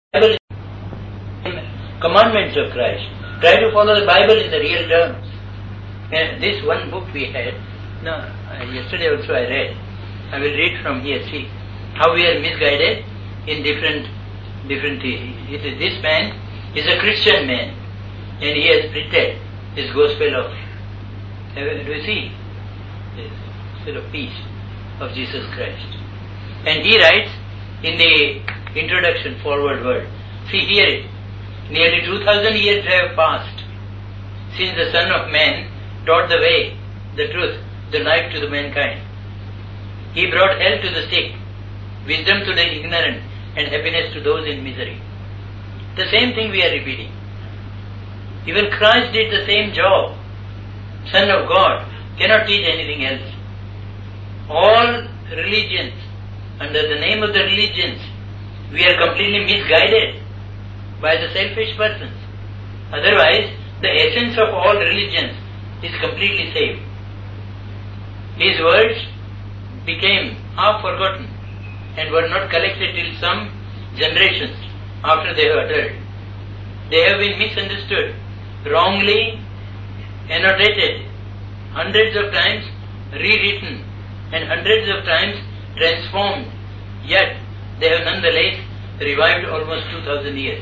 Bible commandments of Christ. Try to follow the Bible in the real terms. And this one book we had, yesterday also I read. I will read from here, see how we are misguided in different. This man is a Christian man and he has printed this gospel of, do you see? This gospel of peace of Jesus Christ. And he writes in the introduction, forward word, see, hear it. Nearly 2000 years have passed since the Son of Man taught the way, the truth, the life to the mankind. He brought health to the sick, wisdom to the ignorant, and happiness to those in misery. The same thing we are repeating. Even Christ did the same job. Son of God cannot teach anything else. All religions, under the name of the religions, we are completely misguided by the selfish persons. Otherwise, the essence of all religions is completely same. His words became half forgotten and were not collected till some generations after they were uttered. They have been misunderstood, wrongly annotated, hundreds of times rewritten, and hundreds of times transformed, yet they have nonetheless revived almost 2000 years.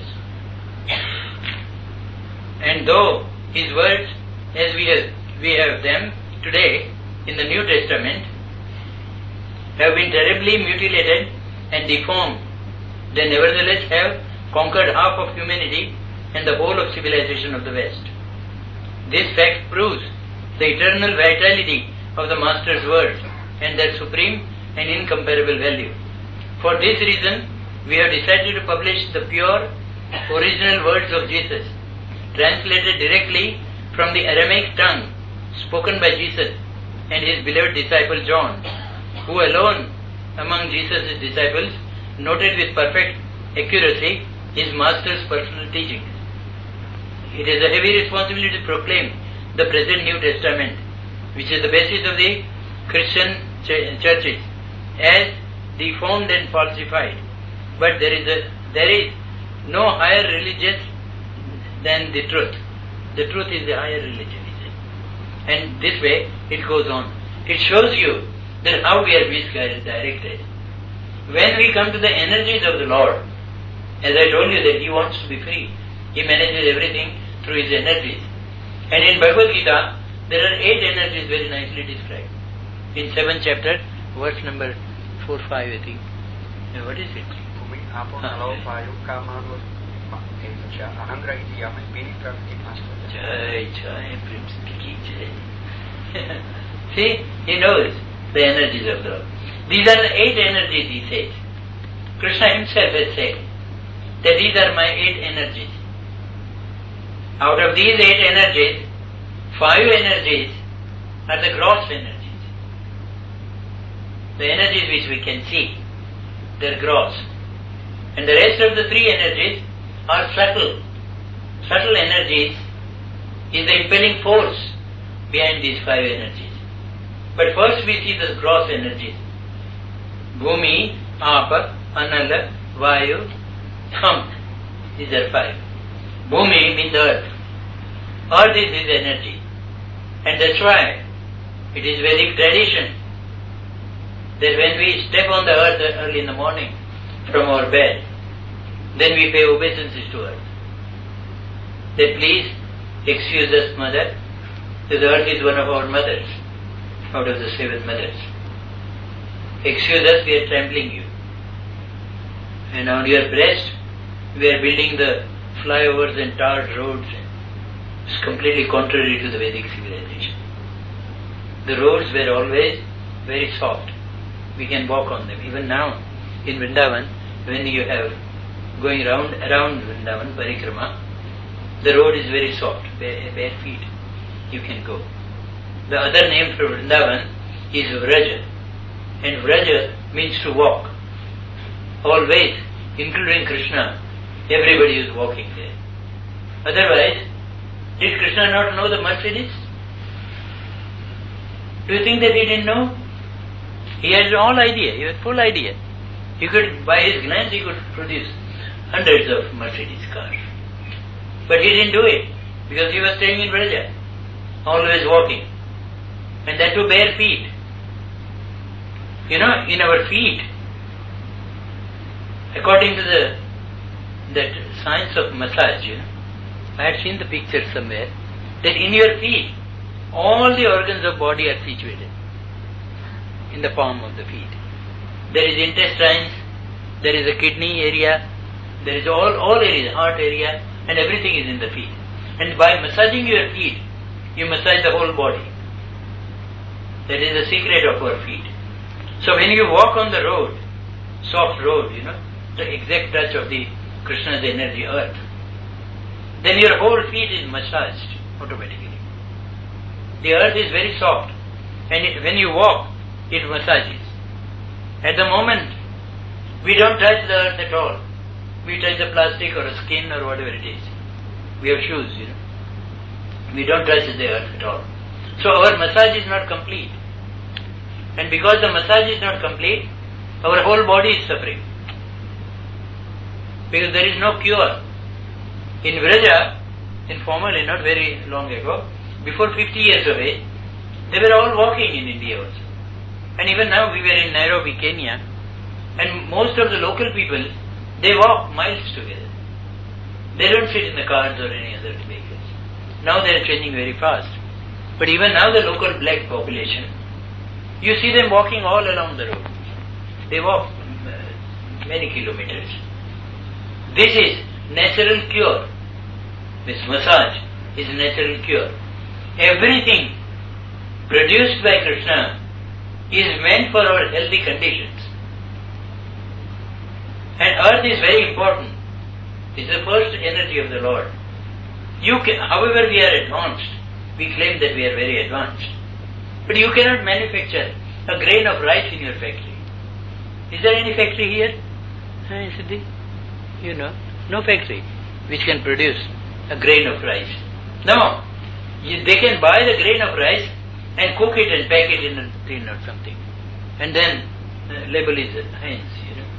And though his words, as we have them today in the New Testament, have been terribly mutilated and deformed, they nevertheless have conquered half of humanity and the whole of civilization of the West. This fact proves the eternal vitality of the Master's words and their supreme and incomparable value. For this reason, we have decided to publish the pure, original words of Jesus, translated directly from the Aramaic tongue, spoken by Jesus and his beloved disciple John, who alone among Jesus' disciples noted with perfect accuracy his Master's personal teachings. It is a heavy responsibility to proclaim the present New Testament, which is the basis of the Christian churches, as deformed and falsified. But there is no higher religion than the truth. The truth is the higher religion, he said. And this way it goes on. It shows you that how we are misguided, directed. When we come to the energies of the Lord, as I told you that he wants to be free, he manages everything through his energies. And in Bhagavad Gita, there are 8 energies very nicely described. In 7th chapter, verse number 4, 5, I think. What is it? See, he knows the energies of the Lord. These are the 8 energies, he says. Krishna himself has said that these are my 8 energies. Out of these 8 energies, 5 energies are the gross energies. The energies which we can see, they are gross. And the rest of the 3 energies are subtle. Subtle energies is the impelling force behind these 5 energies. But first we see the gross energies. Bhumi, Apa, Anala, Vayu, Tham. These are 5. Bhumi means earth. Earth is his energy. And that's why it is Vedic tradition that when we step on the earth early in the morning from our bed, then we pay obeisances to earth. That please excuse us, mother, that the earth is one of our mothers, out of the 7 mothers. Excuse us, we are trampling you. And on your breast, we are building the flyovers and tarred roads. It's completely contrary to the Vedic civilization. The roads were always very soft. We can walk on them. Even now, in Vrindavan, when you have going around Vrindavan, Parikrama, the road is very soft, bare feet. You can go. The other name for Vrindavan is Vraja. And Vraja means to walk. Always, including Krishna, everybody is walking there. Otherwise, did Krishna not know the Mercedes? Do you think that he didn't know? He had all idea, he had full idea. He could, by his glance, he could produce hundreds of Mercedes cars. But he didn't do it because he was staying in Vraja, always walking, and that too bare feet. In our feet, according to that science of massage, I had seen the picture somewhere, that in your feet, all the organs of body are situated in the palm of the feet. There is intestines, there is a kidney area, there is all areas, heart area, and everything is in the feet. And by massaging your feet, you massage the whole body. That is the secret of our feet. So when you walk on the road, soft road, the exact touch of the Krishna's energy, earth, then your whole feet is massaged automatically. The earth is very soft, and when you walk, it massages. At the moment, we don't touch the earth at all. We touch the plastic or a skin or whatever it is. We have shoes, We don't touch the earth at all. So our massage is not complete. And because the massage is not complete, our whole body is suffering. Because there is no cure. In Vraja, informally, not very long ago, before 50 years of age, they were all walking in India also. And even now we were in Nairobi, Kenya, and most of the local people, they walk miles together. They don't sit in the cars or any other vehicles. Now they are changing very fast. But even now the local black population, you see them walking all along the road. They walk many kilometers. This is natural cure. This massage is natural cure. Everything produced by Krishna is meant for our healthy conditions. And earth is very important. It's the first energy of the Lord. However we are advanced, we claim that we are very advanced. But you cannot manufacture a grain of rice in your factory. Is there any factory here? Siddhi? No factory which can produce a grain of rice. No. They can buy the grain of rice and cook it and pack it in a tin or something. And then label his hands,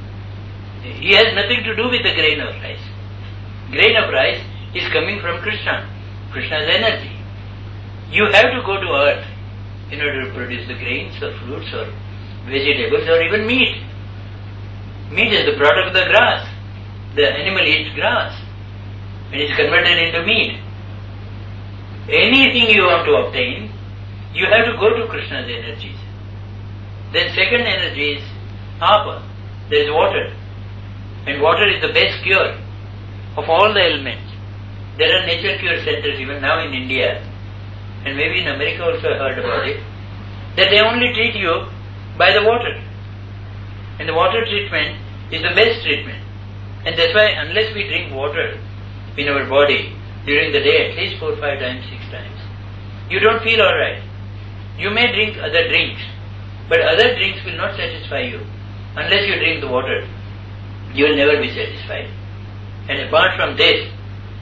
He has nothing to do with the grain of rice. Grain of rice is coming from Krishna, Krishna's energy. You have to go to earth in order to produce the grains or fruits or vegetables or even meat. Meat is the product of the grass. The animal eats grass and is converted into meat. Anything you want to obtain, you have to go to Krishna's energies. Then second energy is apa. There is water. And water is the best cure of all the ailments. There are nature cure centers even now in India, and maybe in America also I heard about it, that they only treat you by the water. And the water treatment is the best treatment. And that's why unless we drink water in our body during the day at least 4, 5 times, 6 times, you don't feel alright. You may drink other drinks, but other drinks will not satisfy you. Unless you drink the water, you will never be satisfied. And apart from this,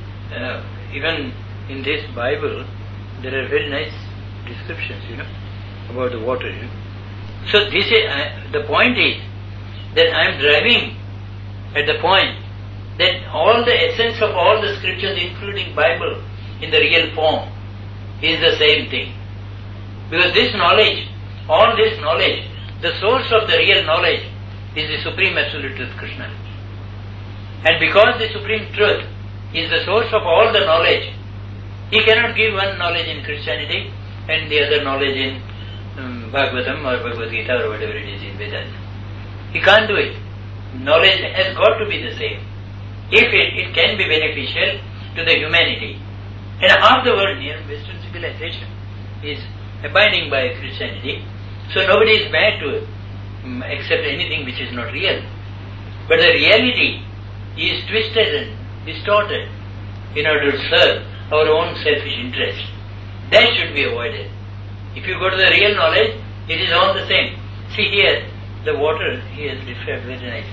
even in this Bible, there are very nice descriptions, about the water. So this is, the point is that I am driving at the point that all the essence of all the scriptures, including Bible, in the real form, is the same thing. Because this knowledge, all this knowledge, the source of the real knowledge is the Supreme Absolute Truth, Krishna. And because the Supreme Truth is the source of all the knowledge, He cannot give one knowledge in Christianity and the other knowledge in Bhagavatam or Bhagavad Gita or whatever it is in Vedas. He can't do it. Knowledge has got to be the same. If it can be beneficial to the humanity. And half the world here, Western civilization, is abiding by Christianity. So nobody is bad to accept anything which is not real. But the reality is twisted and distorted in order to serve our own selfish interest. That should be avoided. If you go to the real knowledge, it is all the same. See here, the water he has described very nicely.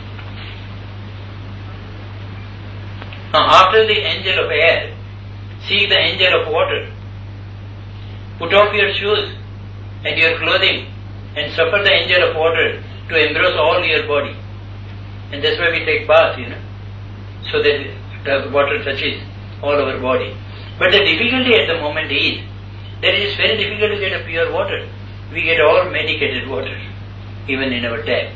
Now, after the angel of air seek the angel of water. Put off your shoes and your clothing and suffer the angel of water to embrace all your body. And that's why we take bath, so that the water touches all our body. But the difficulty at the moment is that it is very difficult to get a pure water. We get all medicated water, even in our tap.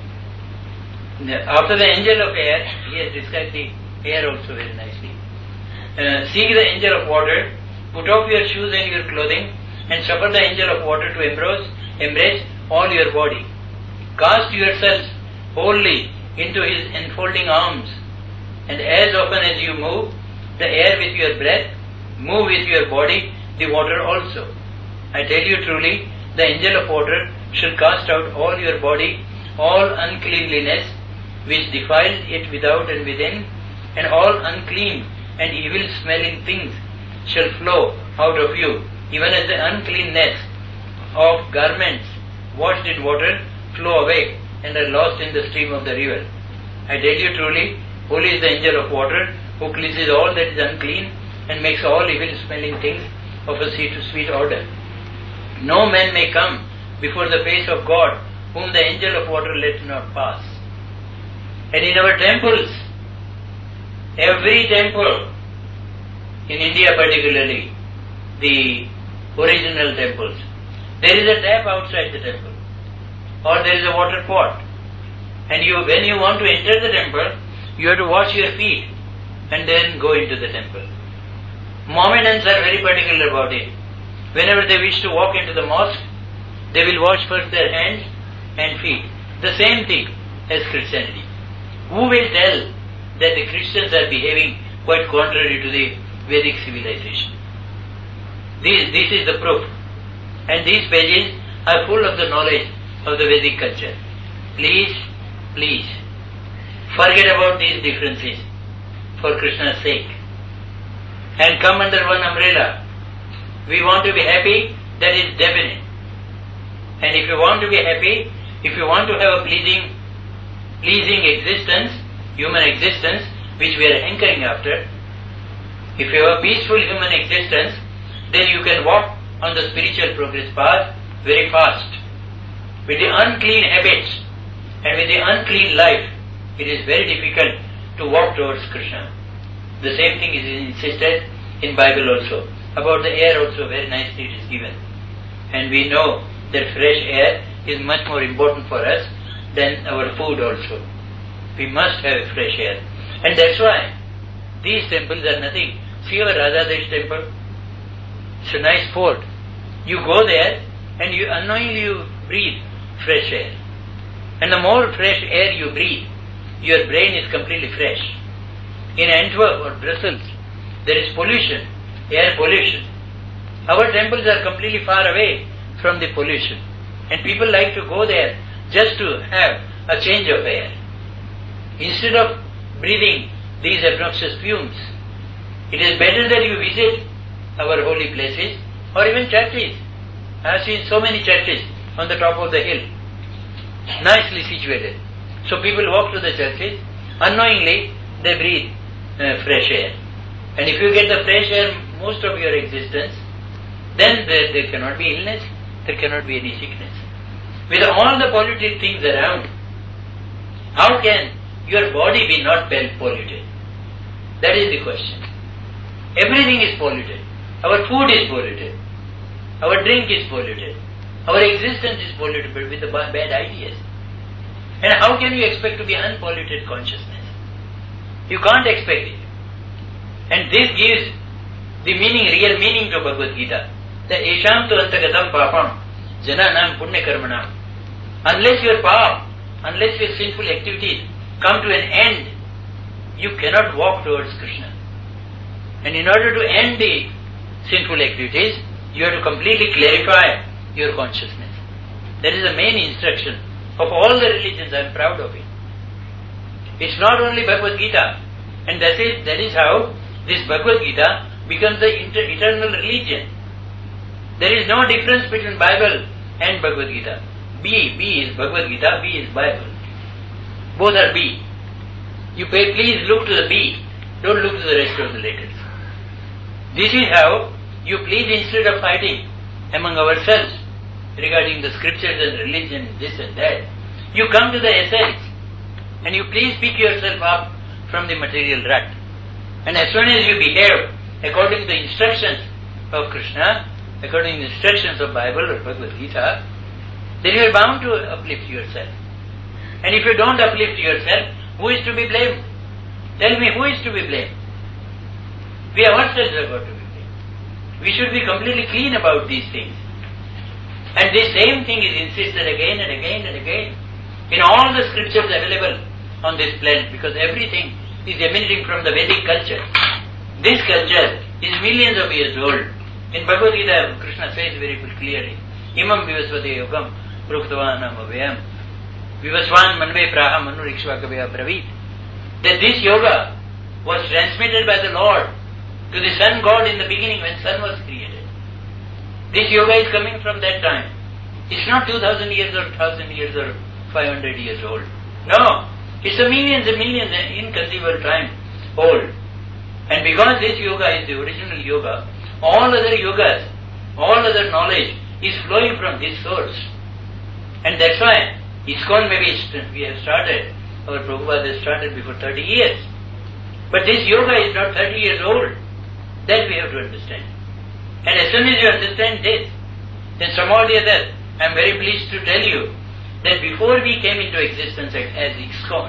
After the angel of air, he has described the air also very nicely. Seek the angel of water, put off your shoes and your clothing, and suffer the angel of water to embrace all your body. Cast yourselves wholly into his enfolding arms, and as often as you move the air with your breath, move with your body the water also. I tell you truly, the angel of water shall cast out all your body, all uncleanliness which defiles it without and within, and all unclean and evil smelling things shall flow out of you, even as the uncleanness of garments washed in water flow away and are lost in the stream of the river. I tell you truly, holy is the angel of water, who cleanses all that is unclean and makes all evil smelling things of a sweet odor. No man may come before the face of God, whom the angel of water let not pass. And in our temples, every temple, in India particularly, the original temples, there is a tap outside the temple, or there is a water pot. And when you want to enter the temple, you have to wash your feet and then go into the temple. Mohammedans are very particular about it. Whenever they wish to walk into the mosque, they will wash first their hands and feet. The same thing as Christianity. Who will tell that the Christians are behaving quite contrary to the Vedic civilization? This is the proof. And these pages are full of the knowledge of the Vedic culture. Please, forget about these differences for Krishna's sake and come under one umbrella. We want to be happy, that is definite. And if you want to be happy, if you want to have a pleasing existence, human existence, which we are hankering after, if you have a peaceful human existence, then you can walk on the spiritual progress path very fast. With the unclean habits and with the unclean life, it is very difficult to walk towards Krishna. The same thing is insisted in Bible also. About the air also very nicely it is given. And we know that fresh air is much more important for us than our food also. We must have fresh air. And that's why these temples are nothing. See our Radhadesh temple. It's a nice fort. You go there and you unknowingly breathe fresh air. And the more fresh air you breathe, your brain is completely fresh. In Antwerp or Brussels, there is pollution, air pollution. Our temples are completely far away from the pollution. And people like to go there just to have a change of air. Instead of breathing these obnoxious fumes, it is better that you visit our holy places or even churches. I have seen so many churches on the top of the hill, nicely situated. So people walk to the churches, unknowingly they breathe fresh air. And if you get the fresh air most of your existence, then there cannot be illness, there cannot be any sickness. With all the polluted things around, how can your body be not polluted? That is the question. Everything is polluted. Our food is polluted. Our drink is polluted. Our existence is polluted with the bad ideas. And how can you expect to be unpolluted consciousness? You can't expect it. And this gives the real meaning to Bhagavad Gita. That esham tu antagatam papam jananam punya karmanam. Unless your pap, unless your sinful activities come to an end, you cannot walk towards Krishna. And in order to end the sinful activities, you have to completely clarify your consciousness. That is the main instruction of all the religions. I am proud of it. It's not only Bhagavad Gita. And that is how this Bhagavad Gita becomes the eternal religion. There is no difference between Bible and Bhagavad Gita. B is Bhagavad Gita, B is Bible. Both are B. Please look to the B. Don't look to the rest of the letters. This is how you please, instead of fighting among ourselves regarding the scriptures and religion, this and that, you come to the essence and you please pick yourself up from the material rut. And as soon as you behave according to the instructions of Krishna, according to the instructions of Bible or Bhagavad Gita, then you are bound to uplift yourself. And if you don't uplift yourself, who is to be blamed? Tell me, who is to be blamed? We ourselves are got to be blamed. We should be completely clean about these things. And this same thing is insisted again and again and again in all the scriptures available on this planet, because everything is emanating from the Vedic culture. This culture is millions of years old. In Bhagavad Gita, Krishna says very clearly, Imam vivasvate yogam pruktavanam avayam vivasvan manve praha manurikshvakavya bravit. That this yoga was transmitted by the Lord to the Sun God in the beginning when Sun was created. This yoga is coming from that time. It's not 2000 years or 1000 years or 500 years old. No, it's a millions and millions inconceivable time old. And because this yoga is the original yoga, all other yogas, all other knowledge is flowing from this source. And that's why ISKCON maybe we have started, our Prabhupada has started before 30 years. But this yoga is not 30 years old. That we have to understand. And as soon as you understand this, then somehow or the other, I am very pleased to tell you that before we came into existence as ISKCON,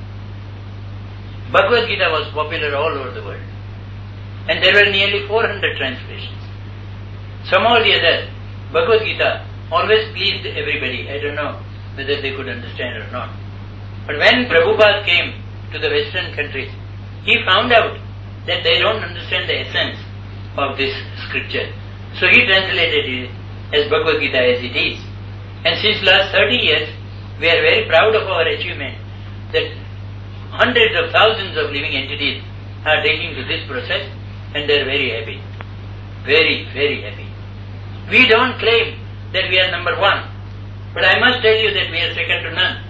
Bhagavad Gita was popular all over the world. And there were nearly 400 translations. Somehow or the other, Bhagavad Gita always pleased everybody. I don't know whether they could understand or not. But when Prabhupada came to the Western countries, he found out that they don't understand the essence of this scripture. So he translated it as Bhagavad Gita as it is. And since last 30 years, we are very proud of our achievement that hundreds of thousands of living entities are taking to this process, and they are very happy. Very, very happy. We don't claim that we are number one, but I must tell you that we are second to none.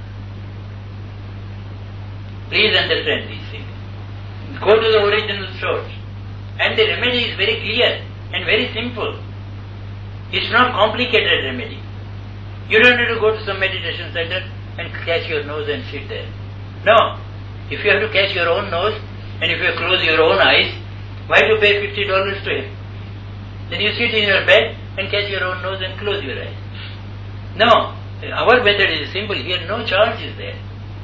Please understand these things. Go to the original source. And the remedy is very clear and very simple. It's not complicated remedy. You don't have to go to some meditation center and catch your nose and sit there. No. If you have to catch your own nose and if you close your own eyes, why do you pay $50 to him? Then you sit in your bed and catch your own nose and close your eyes. No. Our method is simple. Here no charge is there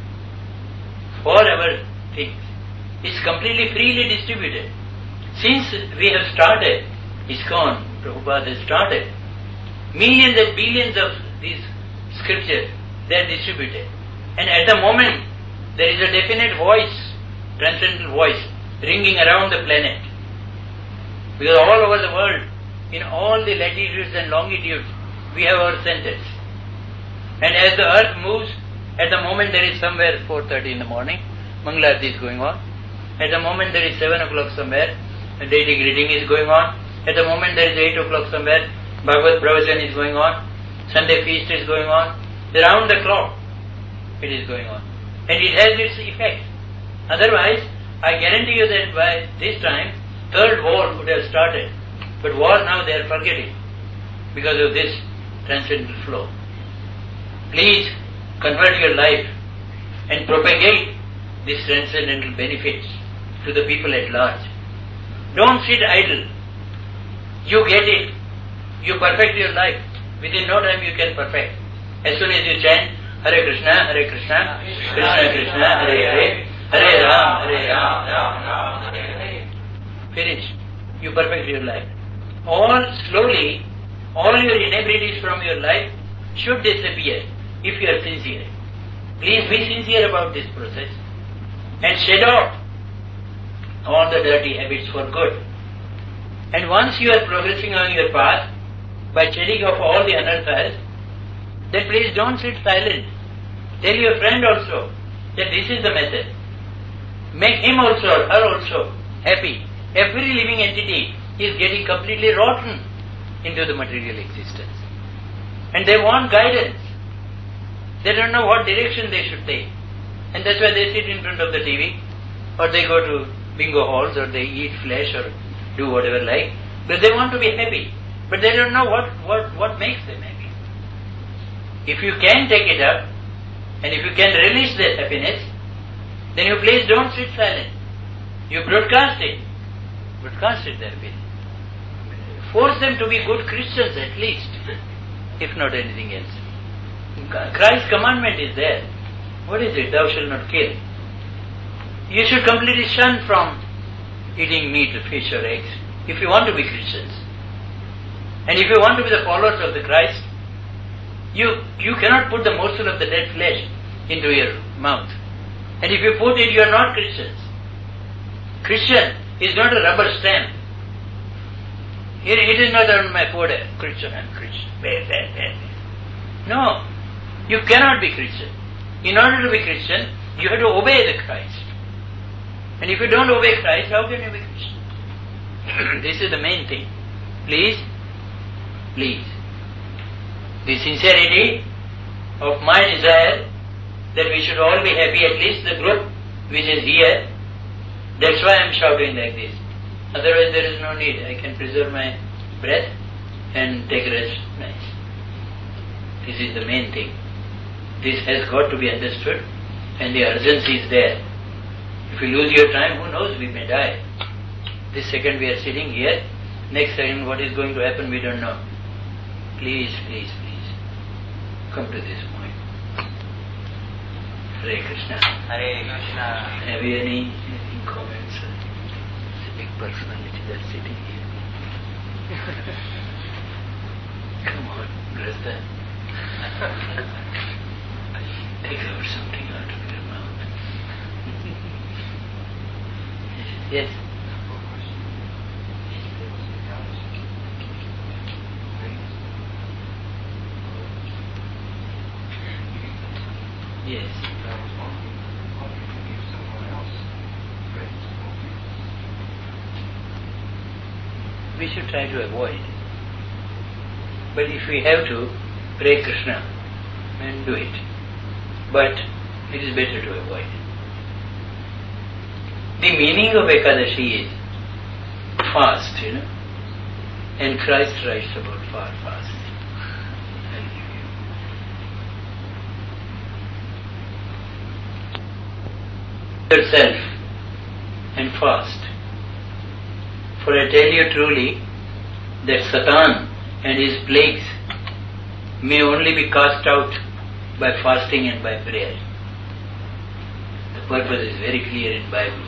for our things. It's completely freely distributed. Since we have started, ISKCON, Prabhupada has started, millions and billions of these scriptures, they are distributed. And at the moment, there is a definite voice, transcendental voice, ringing around the planet. Because all over the world, in all the latitudes and longitudes, we have our centers. And as the earth moves, at the moment there is somewhere 4:30 in the morning, Mangalarti is going on. At the moment there is 7 o'clock somewhere, the deity greeting is going on. At the moment there is 8 o'clock somewhere, Bhagavad Pravachan is going on. Sunday feast is going on. Around the clock it is going on. And it has its effect. Otherwise, I guarantee you that by this time, third war would have started. But war now they are forgetting because of this transcendental flow. Please convert your life and propagate these transcendental benefits to the people at large. Don't sit idle. You get it. You perfect your life. Within no time you can perfect. As soon as you chant Hare Krishna, Krishna Krishna, Hare Hare, Hare Ram, Ram Hare Hare. Finished. You perfect your life. All slowly, all your inebrities from your life should disappear if you are sincere. Please be sincere about this process and shed off all the dirty habits for good. And once you are progressing on your path by shedding off all the anarthas, then please don't sit silent. Tell your friend also that this is the method. Make him also, her also happy. Every living entity is getting completely rotten into the material existence. And they want guidance. They don't know what direction they should take. And that's why they sit in front of the TV, or they go to bingo halls, or they eat flesh, or do whatever like, because they want to be happy, but they don't know what makes them happy. If you can take it up, and if you can release that happiness, then you please don't sit silent. You broadcast it. Broadcast it their happiness. Force them to be good Christians at least, if not anything else. Christ's commandment is there. What is it? Thou shalt not kill. You should completely shun from eating meat, fish or eggs, if you want to be Christians. And if you want to be the followers of the Christ, you cannot put the morsel of the dead flesh into your mouth. And if you put it, you are not Christians. Christian is not a rubber stamp. It is not on my forehead, Christian, I'm Christian. No, you cannot be Christian. In order to be Christian, you have to obey the Christ. And if you don't obey Christ, how can you be Christian? This is the main thing. Please, the sincerity of my desire that we should all be happy, at least the group which is here. That's why I am shouting like this. Otherwise there is no need. I can preserve my breath and take rest. Nice. This is the main thing. This has got to be understood, and the urgency is there. If you lose your time, who knows, we may die. This second we are sitting here, next second what is going to happen we don't know. Please, come to this point. Hare Krishna. Hare Krishna. Have you any comments? It's a big personality that's sitting here. Come on, Grasta. Take out something out of your mouth. Yes. Yes. We should try to avoid. But if we have to, pray Krishna and do it. But it is better to avoid. The meaning of Ekadashi is fast, and Christ writes about fast. Yourself and fast. For I tell you truly that Satan and his plagues may only be cast out by fasting and by prayer. The purpose is very clear in Bible.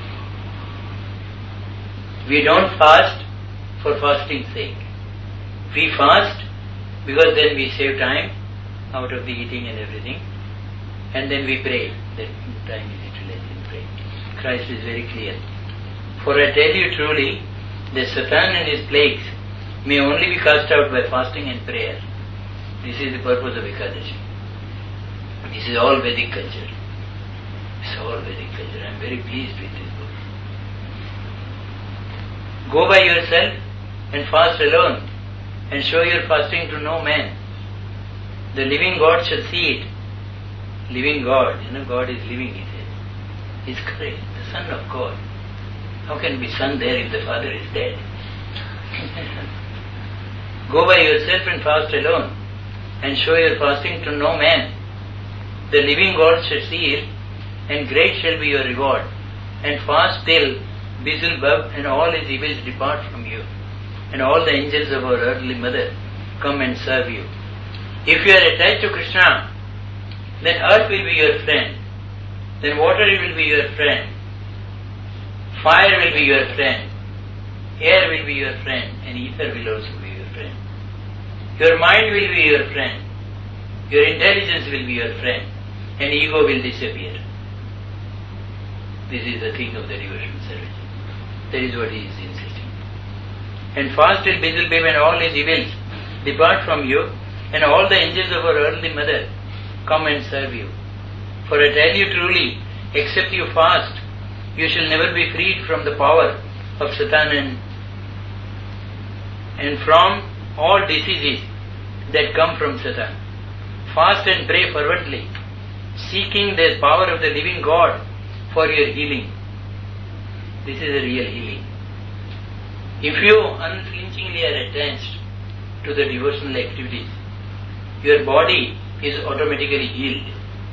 We don't fast for fasting's sake. We fast because then we save time out of the eating and everything, and then we pray. That time is utilized in prayer. Christ is very clear. For I tell you truly that Satan and his plagues may only be cast out by fasting and prayer. This is the purpose of Ekadashi. This is all Vedic culture. It's all Vedic culture. I am very pleased with this book. Go by yourself and fast alone, and show your fasting to no man. The living God shall see it. Living God, God is living, he says. He is correct, the Son of God. How can be Son there if the Father is dead? Go by yourself and fast alone, and show your fasting to no man. The living God shall see it, and great shall be your reward. And fast till Beelzebub and all his evils depart from you, and all the angels of our earthly mother come and serve you. If you are attached to Krishna, then earth will be your friend, then water will be your friend, fire will be your friend, air will be your friend, and ether will also be your friend. Your mind will be your friend, your intelligence will be your friend, and ego will disappear. This is the thing of the devotional service. That is what he is insisting. And fast till Beelzebub and all his evils depart from you, and all the angels of our earthly mother come and serve you. For I tell you truly, except you fast, you shall never be freed from the power of Satan and from all diseases that come from Satan. Fast and pray fervently, seeking the power of the living God for your healing. This is a real healing. If you unflinchingly are attached to the devotional activities, your body is automatically healed.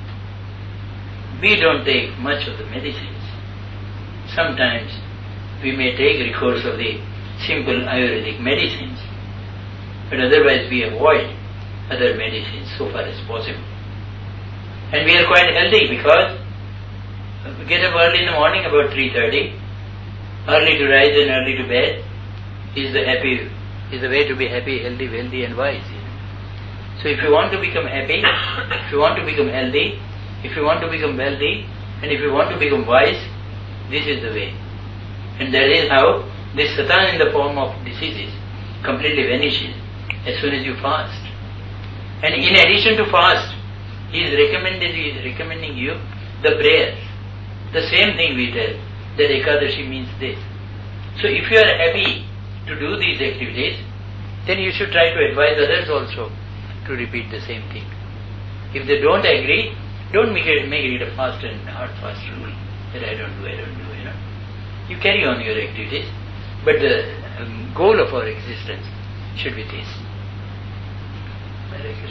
We don't take much of the medicines. Sometimes we may take recourse of the simple Ayurvedic medicines, but otherwise we avoid other medicines so far as possible. And we are quite healthy because we get up early in the morning about 3:30, early to rise and early to bed is the way to be happy, healthy, wealthy and wise. So if you want to become happy, if you want to become healthy, if you want to become wealthy, and if you want to become wise, this is the way. And that is how this Satan in the form of diseases completely vanishes as soon as you fast. And in addition to fast, he is recommending you the prayers. The same thing we tell, that Ekadashi means this. So if you are happy to do these activities, then you should try to advise others also to repeat the same thing. If they don't agree, don't make it a fast and hard fast rule that I don't do. You carry on your activities, but the goal of our existence should be this. Hare Krishna.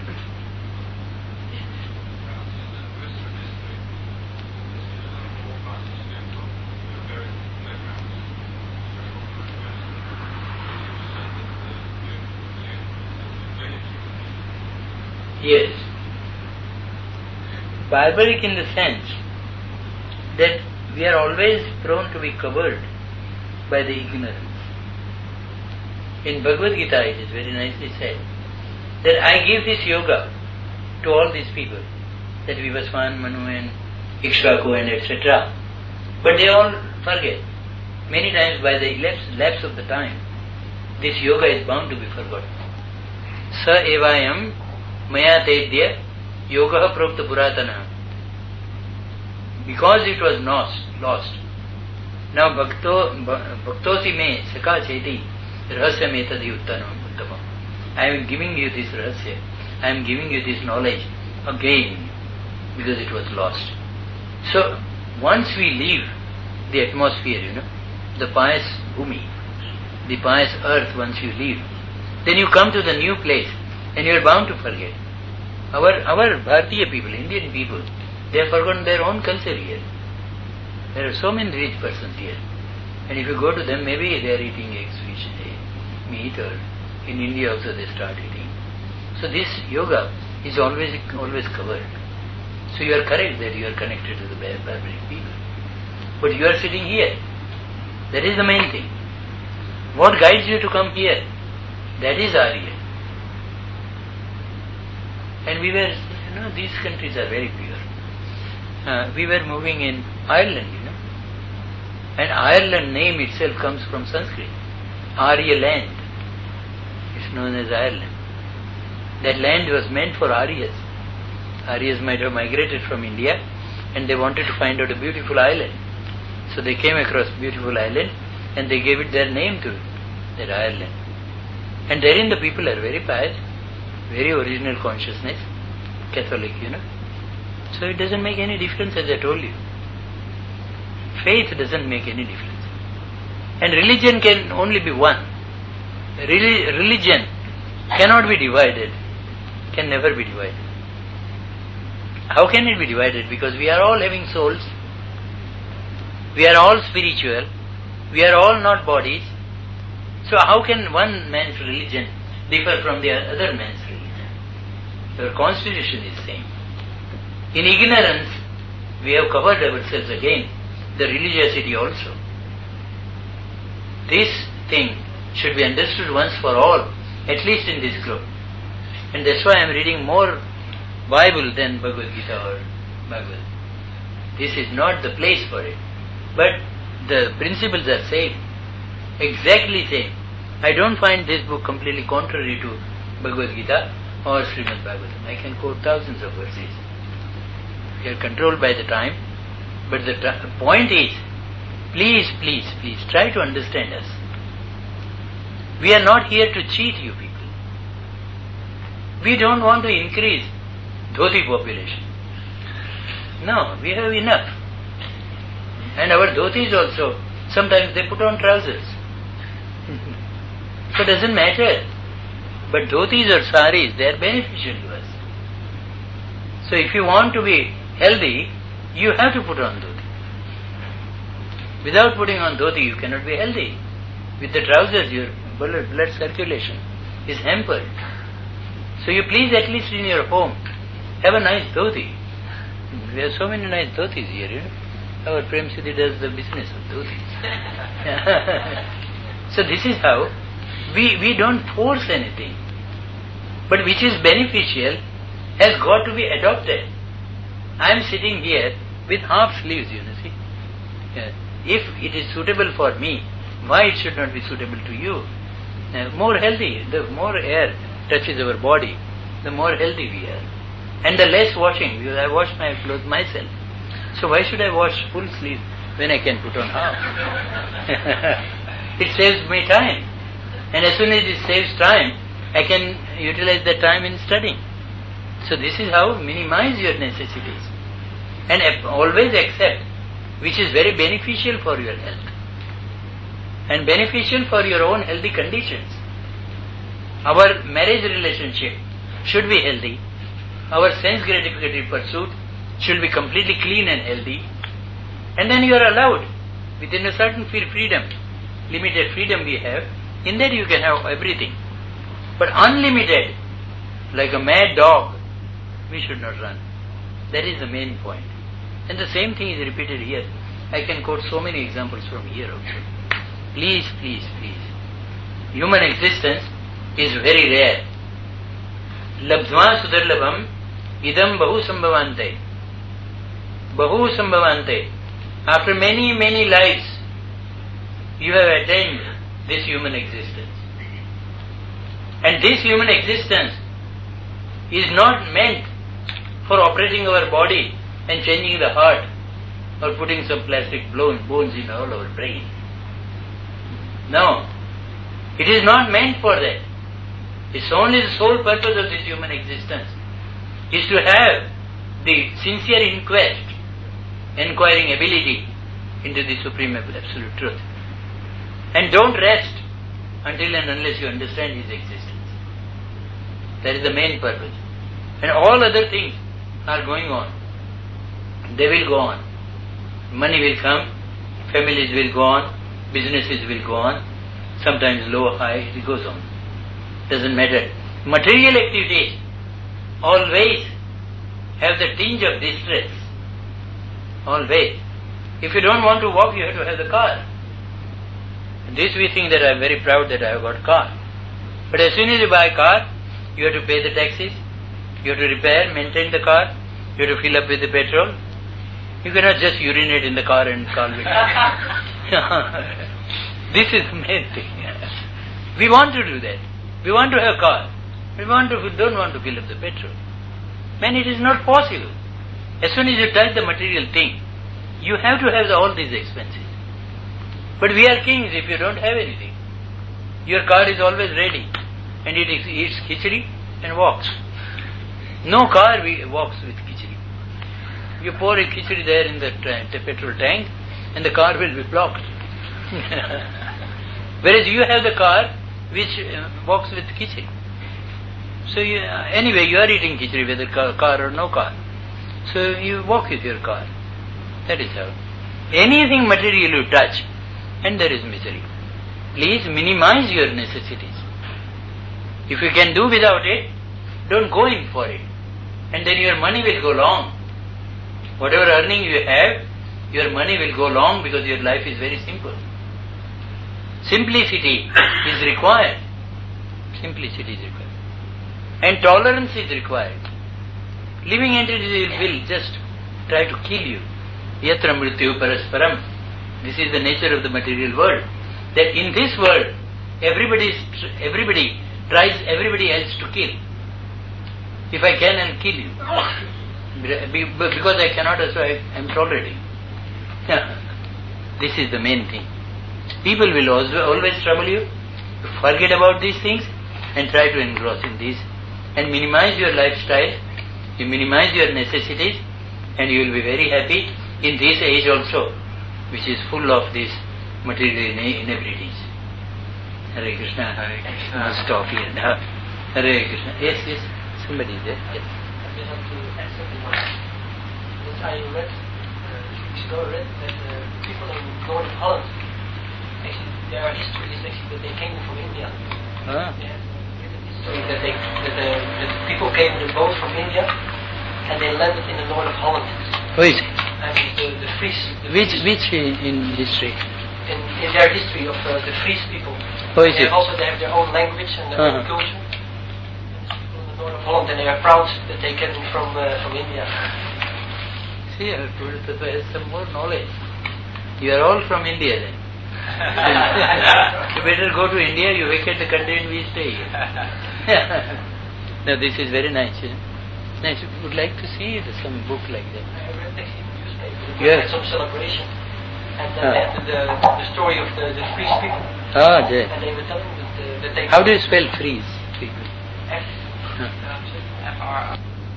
Yes. Barbaric in the sense that we are always prone to be covered by the ignorance. In Bhagavad Gita it is very nicely said that I give this yoga to all these people, that Vivaswan, Manu and Ikshvaku and etc. But they all forget. Many times by the lapse of the time, this yoga is bound to be forgotten. Sa evayam maya tedya yoga prokta puratana. Because it was lost. Now bhaktosi me saka cheti rahasya metadi uttamam. I am giving you this rahasya. I am giving you this knowledge again because it was lost. So once we leave the atmosphere, the pious bhumi, the pious earth, once you leave, then you come to the new place and you are bound to forget. Our Bharatiya people, Indian people, they have forgotten their own culture here. There are so many rich persons here. And if you go to them, maybe they are eating eggs, fish, meat, or in India also they start eating. So this yoga is always covered. So you are correct that you are connected to the barbaric people. But you are sitting here. That is the main thing. What guides you to come here? That is Arya. And we were, these countries are very pure. We were moving in Ireland, and Ireland name itself comes from Sanskrit. Arya land is known as Ireland. That land was meant for Aryas. Aryas might have migrated from India and they wanted to find out a beautiful island. So they came across a beautiful island and they gave it their name to it, that Ireland. And therein the people are very pious, very original consciousness, Catholic, So it doesn't make any difference, as I told you. Faith doesn't make any difference. And religion can only be one. Religion cannot be divided, can never be divided. How can it be divided? Because we are all having souls, we are all spiritual, we are all not bodies. So how can one man's religion differ from the other man's religion? Our constitution is same. In ignorance, we have covered ourselves again, the religiosity also. This thing should be understood once for all, at least in this group. And that's why I am reading more Bible than Bhagavad Gita or Bhagavad. This is not the place for it. But the principles are same, exactly same. I don't find this book completely contrary to Bhagavad Gita or Srimad Bhagavatam. I can quote thousands of verses. We are controlled by the time, but the point is, please try to understand us. We are not here to cheat you people. We don't want to increase dhoti population. No, we have enough. And our dhotis also, sometimes they put on trousers. So it doesn't matter. But dhotis or saris, they are beneficial to us. So if you want to be healthy, you have to put on dhoti. Without putting on dhoti, you cannot be healthy. With the trousers, your blood circulation is hampered. So you please, at least in your home, have a nice dhoti. We have so many nice dhotis here, you know. Our Prem Siddhi does the business of dhotis. So this is how we don't force anything. But which is beneficial has got to be adopted. I am sitting here with half sleeves, you know, see. If it is suitable for me, why it should not be suitable to you? More healthy, the more air touches our body, the more healthy we are. And the less washing, because I wash my clothes myself. So why should I wash full sleeve when I can put on half? It saves me time. And as soon as it saves time, I can utilize the time in studying. So this is how minimize your necessities. And always accept which is very beneficial for your health. And beneficial for your own healthy conditions. Our marriage relationship should be healthy. Our sense gratificatory pursuit should be completely clean and healthy. And then you are allowed, within a certain freedom, limited freedom we have, in that you can have everything. But unlimited, like a mad dog, we should not run. That is the main point. And the same thing is repeated here. I can quote so many examples from here also. Please, please, please. Human existence is very rare. Labdhva sudarlabham idam bahu sambhavante. Bahu sambhavante. After many, many lives, you have attained this human existence. And this human existence is not meant for operating our body and changing the heart or putting some plastic bones in all our brain. No. It is not meant for that. It's only the sole purpose of this human existence is to have the sincere inquiring ability into the supreme absolute truth. And don't rest until and unless you understand his existence. That is the main purpose. And all other things are going on. They will go on. Money will come, families will go on, businesses will go on, sometimes low, high, it goes on. Doesn't matter. Material activities always have the tinge of distress. Always. If you don't want to walk, you have to have the car. This we think that I am very proud that I have got car. But as soon as you buy a car, you have to pay the taxes, you have to repair, maintain the car, you have to fill up with the petrol. You cannot just urinate in the car and call it. This is the main thing. We want to do that. We want to have a car. We don't want to fill up the petrol. Man, it is not possible. As soon as you touch the material thing, you have to have all these expenses. But we are kings if you don't have anything. Your car is always ready and it eats khichdi and walks. No car walks with khichdi. You pour a khichdi there in the petrol tank and the car will be blocked. Whereas you have the car which walks with khichdi. So anyway, you are eating khichdi whether car or no car. So you walk with your car. That is how. Anything material you touch and there is misery. Please minimize your necessities. If you can do without it, don't go in for it. And then your money will go long. Whatever earning you have, your money will go long because your life is very simple. Simplicity is required. Simplicity is required. And tolerance is required. Living entities will just try to kill you. Yatra mrityu parasparam. This is the nature of the material world. That in this world, everybody tries everybody else to kill. If I can, I'll kill you. Because I cannot, so I am tolerating. This is the main thing. People will always trouble you. Forget about these things and try to engross in these. And minimize your lifestyle. You minimize your necessities and you will be very happy in this age also, which is full of these material inabilities. Hare Krishna. Hare Krishna. Must stop here now. Hare Krishna. Yes, yes. Somebody is there. Yes. I just have to add something on. Yes, I read, 2 weeks ago, I read that people in North Holland, actually, their history is actually that they came from India. Ah. They have written history that people came with a boat from India and they landed in the north of Holland. Who is it? I mean, the Fries. Which in history? In their history of the Fries people. Who is They it? also they have their own language and their own culture. People in the north of Holland, and they are proud that they came from India. See, I have told that there is some more knowledge. You are all from India then. You better go to India, you vacate the country and we stay here. Now this is very nice. Nice. Would like to see some book like that. I read actually in the newspaper. Yes. They had some celebration. And they had the story of the Fries people. Ah, yes. And they were telling that they... How do you spell freeze? F. FR.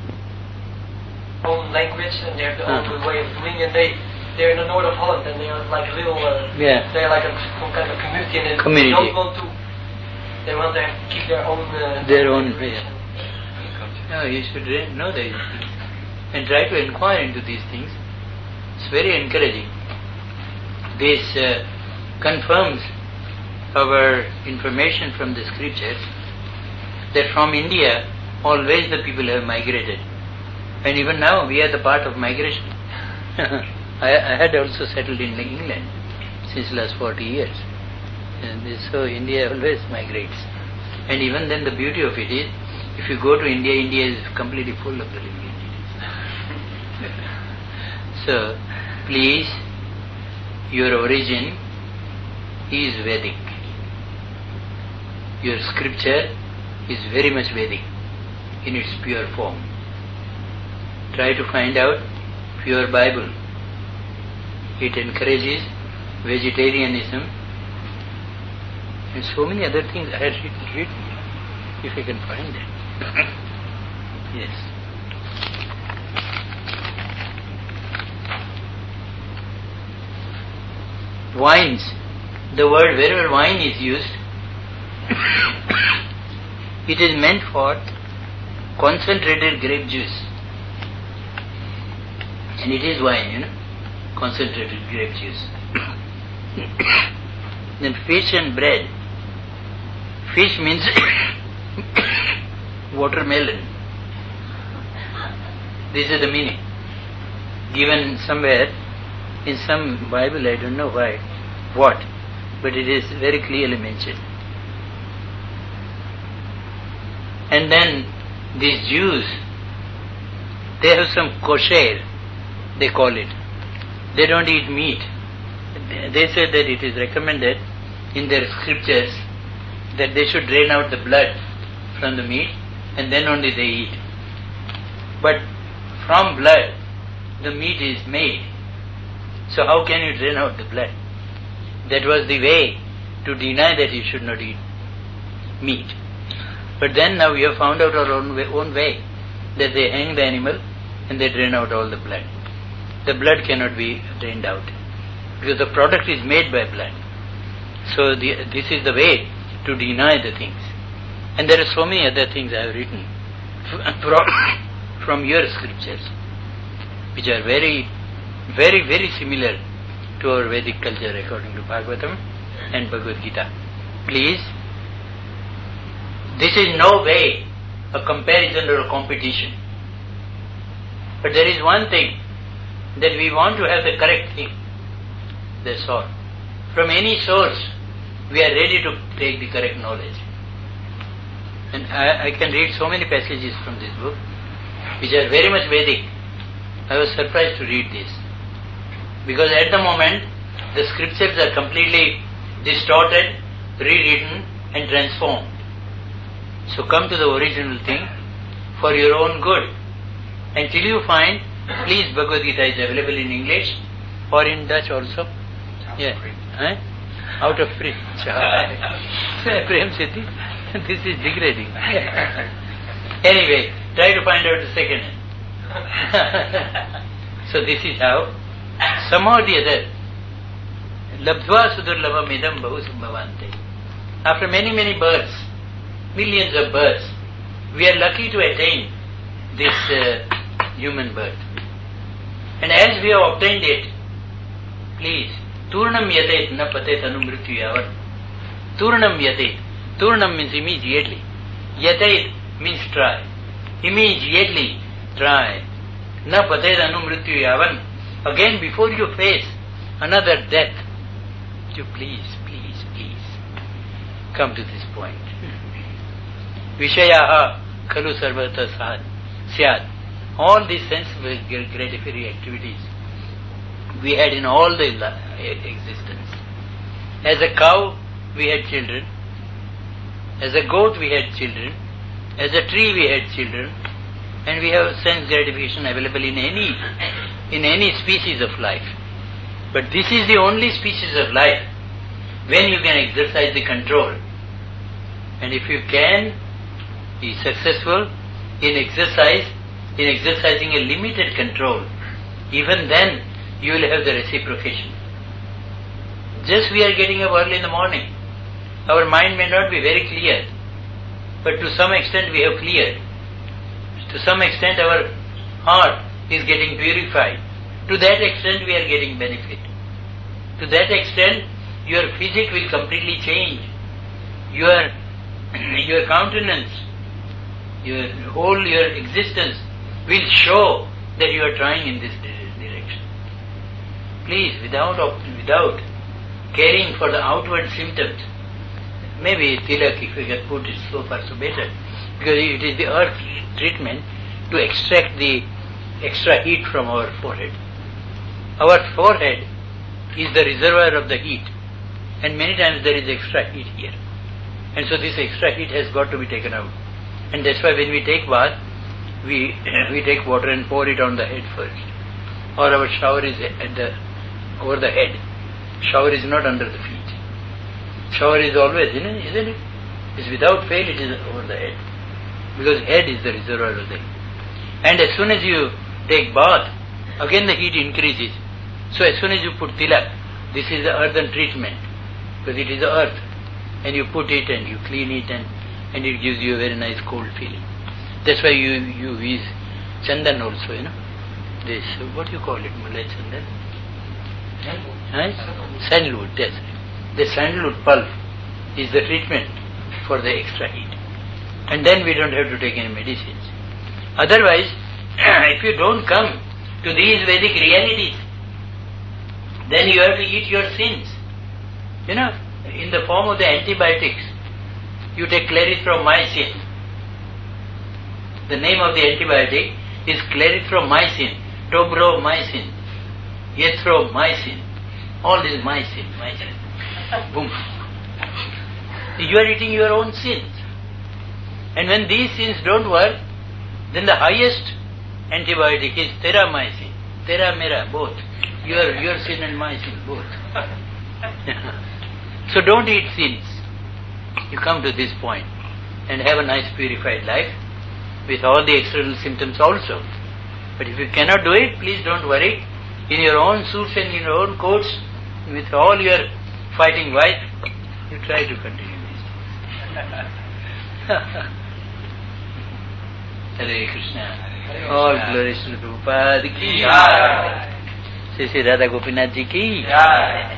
Own language and they have their own way of doing it. They're in the north of Holland and they are like a little... They're like some kind of community and they don't want to... They want to keep their own... their own way. No, you should know these things and try to inquire into these things. It's very encouraging. This confirms our information from the scriptures that from India always the people have migrated, and even now we are the part of migration. I had also settled in England since last 40 years, and so India always migrates. And even then the beauty of it is, if you go to India, India is completely full of the living entities. So, please, your origin is Vedic. Your scripture is very much Vedic in its pure form. Try to find out pure Bible. It encourages vegetarianism and so many other things I had written, if I can find them. Yes. Wines. The word, wherever wine is used, it is meant for concentrated grape juice. And it is wine, concentrated grape juice. Then fish and bread. Fish means watermelon. This is the meaning. Given somewhere in some Bible, I don't know why, what, but it is very clearly mentioned. And then these Jews, they have some kosher, they call it. They don't eat meat. They say that it is recommended in their scriptures that they should drain out the blood from the meat and then only they eat. But from blood, the meat is made. So how can you drain out the blood? That was the way to deny that you should not eat meat. But then now we have found out our own way, that they hang the animal and they drain out all the blood. The blood cannot be drained out because the product is made by blood. So this is the way to deny the things. And there are so many other things I have written from your scriptures, which are very, very, very similar to our Vedic culture according to Bhagavatam and Bhagavad Gita. Please, this is no way a comparison or a competition. But there is one thing, that we want to have the correct thing. That's all. From any source, we are ready to take the correct knowledge. And I can read so many passages from this book, which are very much Vedic. I was surprised to read this. Because at the moment, the scriptures are completely distorted, rewritten and transformed. So come to the original thing for your own good. Until you find, please, Bhagavad Gita is available in English or in Dutch also. Yeah. Huh? Out of print. Prem Siddhi, this is degrading. Anyway, try to find out the second hand. So this is how, somehow or the other, labdhva sudurlabam idam bahu sambhavante. After many, many births, millions of births, we are lucky to attain this human birth. And as we have obtained it, please, Turnam yatet na patet anumrityu yavat. Turnam yatet. Turnam means immediately. Yatet means try. Immediately try. Na patet anumrityu yavan. Again, before you face another death, you please come to this point. Vishayaha khalu sarvata syad. All these sensible gratifying activities we had in all the existence. As a cow, we had children. As a goat, we had children. As a tree, we had children. And we have sense gratification available in any species of life. But this is the only species of life when you can exercise the control. And if you can be successful in exercising a limited control, even then you will have the reciprocation. Just we are getting up early in the morning. Our mind may not be very clear, but to some extent we have cleared. To some extent our heart is getting purified. To that extent we are getting benefit. To that extent your physique will completely change. Your countenance, your existence will show that you are trying in this direction. Please, without caring for the outward symptoms, maybe tilak, if we can put it so far, so better, because it is the earth treatment to extract the extra heat from our forehead. Our forehead is the reservoir of the heat, and many times there is extra heat here. And so this extra heat has got to be taken out. And that's why when we take bath, we take water and pour it on the head first. Or our shower is over the head. Shower is not under the feet. Shower is always, isn't it? It's without fail it is over the head. Because head is the reservoir of the heat. And as soon as you take bath, again the heat increases. So as soon as you put tilak, this is the earthen treatment. Because it is the earth. And you put it and you clean it and it gives you a very nice cold feeling. That's why you use chandan also, This, what do you call it, Malay chandan? Sandalwood, that's it. The sandalwood pulp is the treatment for the extra heat. And then we don't have to take any medicines. Otherwise, if you don't come to these Vedic realities, then you have to eat your sins. In the form of the antibiotics, you take clarithromycin. The name of the antibiotic is clarithromycin, tobromycin, ethromycin. All this mycin. Boom. You are eating your own sins. And when these sins don't work, then the highest antibiotic is theramycin, theramera, both. Your sin and my sin, both. So don't eat sins. You come to this point and have a nice purified life with all the external symptoms also. But if you cannot do it, please don't worry. In your own suits and in your own coats, with all your fighting wife, you try to continue this. Hare Krishna. All glories to Prabhupada ki jai. Sri Radha Gopinath ji ki jai.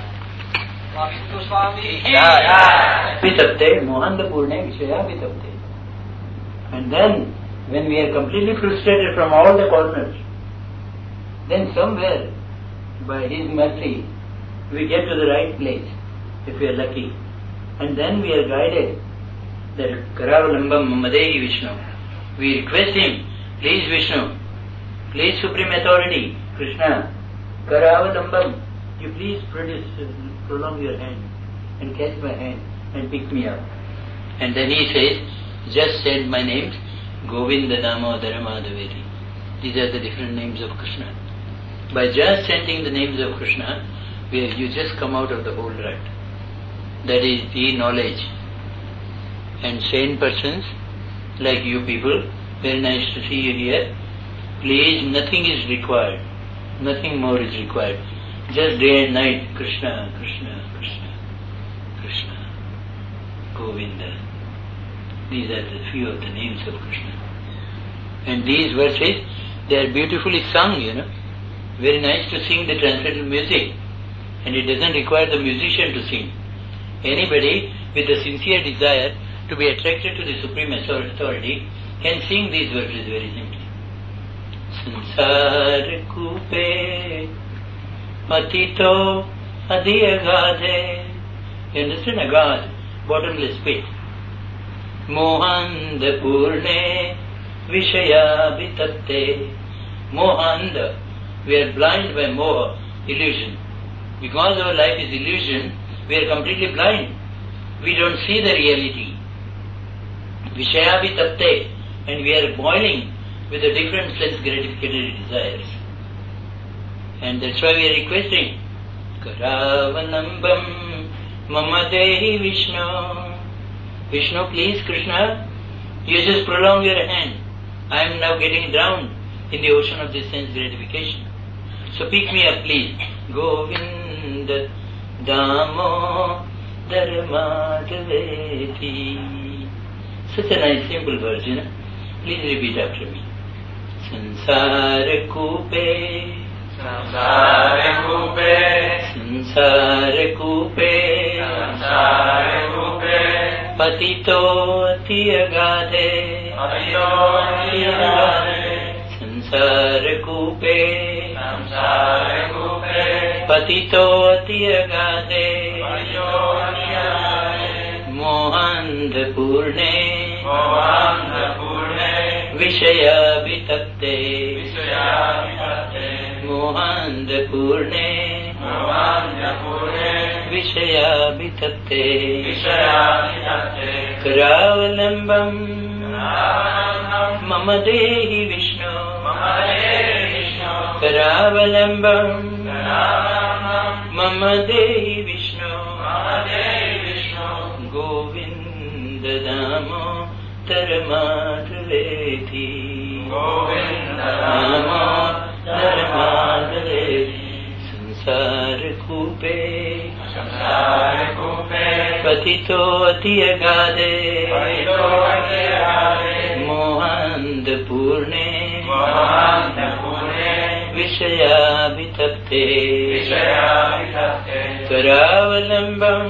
Vitapte, Mohandapurne Vishaya Vitapte. And then, when we are completely frustrated from all the corners, then somewhere, by His mercy, we get to the right place, if we are lucky. And then we are guided that Karavalambam Mamadehi Vishnu. We request Him, please Vishnu, please Supreme Authority, Krishna, Karavalambam, you please prolong your hand and catch my hand and pick me up. And then He says, just chant my names, Govinda Damodara Madhaveri. These are the different names of Krishna. By just chanting the names of Krishna, you just come out of the whole rut. That is the knowledge. And sane persons, like you people, very nice to see you here. Please, nothing is required. Nothing more is required. Just day and night, Krishna, Krishna, Krishna, Krishna. Govinda. These are the few of the names of Krishna. And these verses, they are beautifully sung, Very nice to sing the transcendental music. And it doesn't require the musician to sing. Anybody with a sincere desire to be attracted to the Supreme Authority can sing these verses very simply. Sansar kupe patito adi agadhe. You understand? Agad, bottomless pit. Mohanda purne vishaya vitapte. Mohanda, we are blind by moha, illusion. Because our life is illusion, we are completely blind. We don't see the reality. Vishaya vitapte, and we are boiling with the different sense gratificatory desires. And that's why we are requesting Karavanambam Mama Dehi Vishnu. Vishnu, please, Krishna, you just prolong your hand. I am now getting drowned in the ocean of this sense gratification. So pick me up, please. Govinda Damo Dharmadaveti. Such a nice simple verse, Please repeat after me. Sansara Kupe, Sansara Kupe, Sansara Kupe, Sansara Kupe, Patito Ati Agade, Patito Ati Agade, Sansara Kupe, Sansara Kupe, Patito Ati Agade, Patito Ati Agade, Mohanda Purne, Mohanda Purne, Vishaya Vitapte, Vishaya Vitapte, Mohanda Purne, Mohanda Purne, Vishaya Vitapte, Vishaya Vitapte, Karavalambam, Mama Dehi Vishnu, Mama Dehi Vishnu, Karavalambam, Mama Dehi Vishnu, Mama Dehi Vishnu, Govinda Damo Dharmadaveti, Govinda Damo Dharmadaveti, Sansara Kupe, Sansara Kupe, Patito Ati Agade, Patito Ati Agade, Mohanda Purne, Mohanda Purne, Vishaya Vitapte, Vishaya Vitapte, Karavalambam,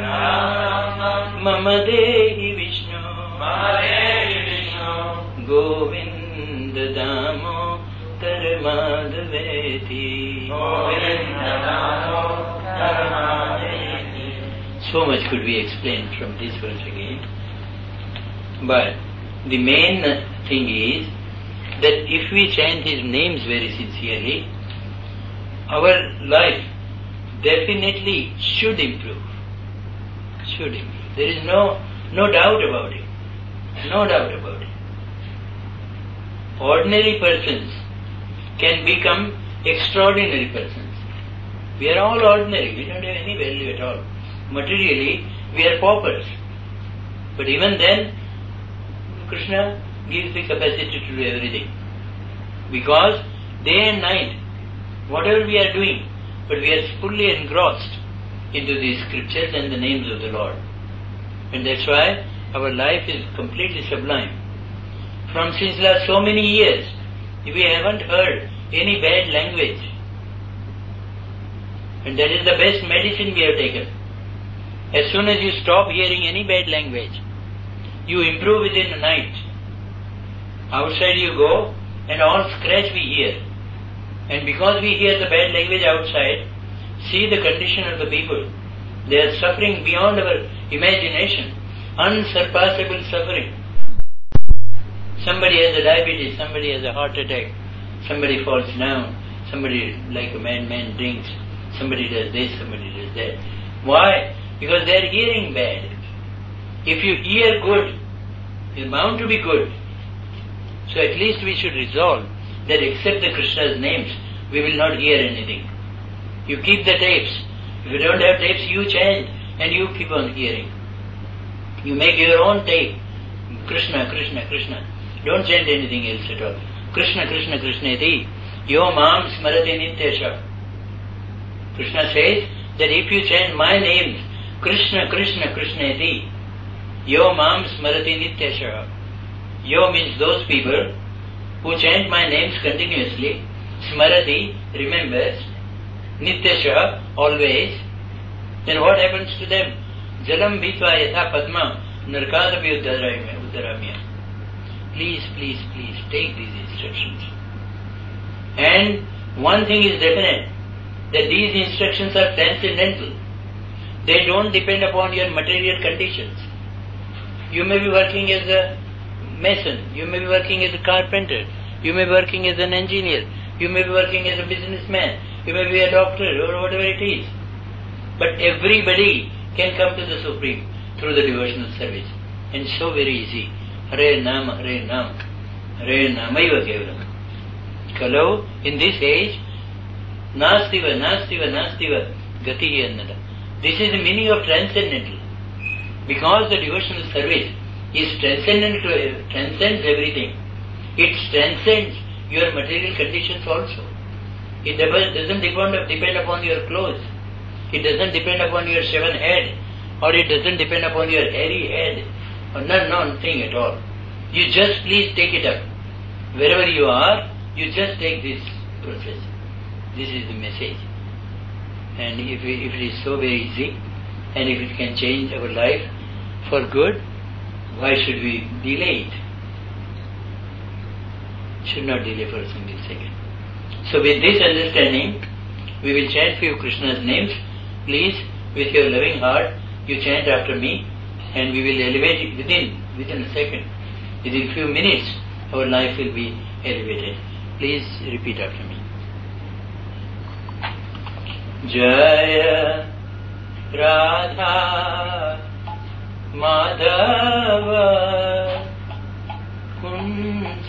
Mama Dehi Vishnu, Mama Dehi Vishnu, Govinda Damo Dharmadaveti, Govinda Damo Dharmadaveti. So much could be explained from this verse again. But the main thing is that if we chant His names very sincerely, our life definitely should improve. Should improve. There is no doubt about it. No doubt about it. Ordinary persons can become extraordinary persons. We are all ordinary. We don't have any value at all. Materially, we are paupers. But even then, Krishna gives the capacity to do everything. Because day and night, whatever we are doing, but we are fully engrossed into these scriptures and the names of the Lord. And that's why our life is completely sublime. Since last so many years, we haven't heard any bad language. And that is the best medicine we have taken. As soon as you stop hearing any bad language, you improve within a night. Outside you go, and all scratch we hear. And because we hear the bad language outside, see the condition of the people. They are suffering beyond our imagination. Unsurpassable suffering. Somebody has a diabetes, somebody has a heart attack, somebody falls down, somebody like a madman drinks, somebody does this, somebody does that. Why? Because they are hearing bad. If you hear good, you are bound to be good. So at least we should resolve that except the Krishna's names, we will not hear anything. You keep the tapes. If you don't have tapes, you chant and you keep on hearing. You make your own tape. Krishna, Krishna, Krishna. Don't chant anything else at all. Krishna, Krishna, Krishneti. Yo mam smarati nityasha. Krishna says that if you chant my names, Krishna, Krishna, Krishneti, Yo mam smarati nityasha. Yo means those people who chant my names continuously. Smarati, remembers. Nityasha, always. Then what happens to them? Jalam bhitva yatha padma narkadapi uddaramya. Please, please, please take these instructions. And one thing is definite, that these instructions are transcendental. They don't depend upon your material conditions. You may be working as a mason, you may be working as a carpenter, you may be working as an engineer, you may be working as a businessman, you may be a doctor or whatever it is. But everybody can come to the Supreme through the devotional service. And so very easy. Hare Nam, Hare Nam, Hare Namaiva Kevalam. Kalau, in this age, Nastiva, Nastiva, Nastiva, Gati Annada. This is the meaning of transcendental. Because the devotional service is transcendental, transcends everything. It transcends your material conditions also. It doesn't depend upon your clothes. It doesn't depend upon your shaven head, or it doesn't depend upon your hairy head, or nothing at all. You just please take it up. Wherever you are, you just take this process. This is the message. And if it is so very easy, and if it can change our life for good, why should we delay it? Should not delay for a single second. So with this understanding, we will chant few Krishna's names. Please, with your loving heart, you chant after me, and we will elevate it within a second. Within few minutes, our life will be elevated. Please repeat after me. Jaya Radha Madhava Kunj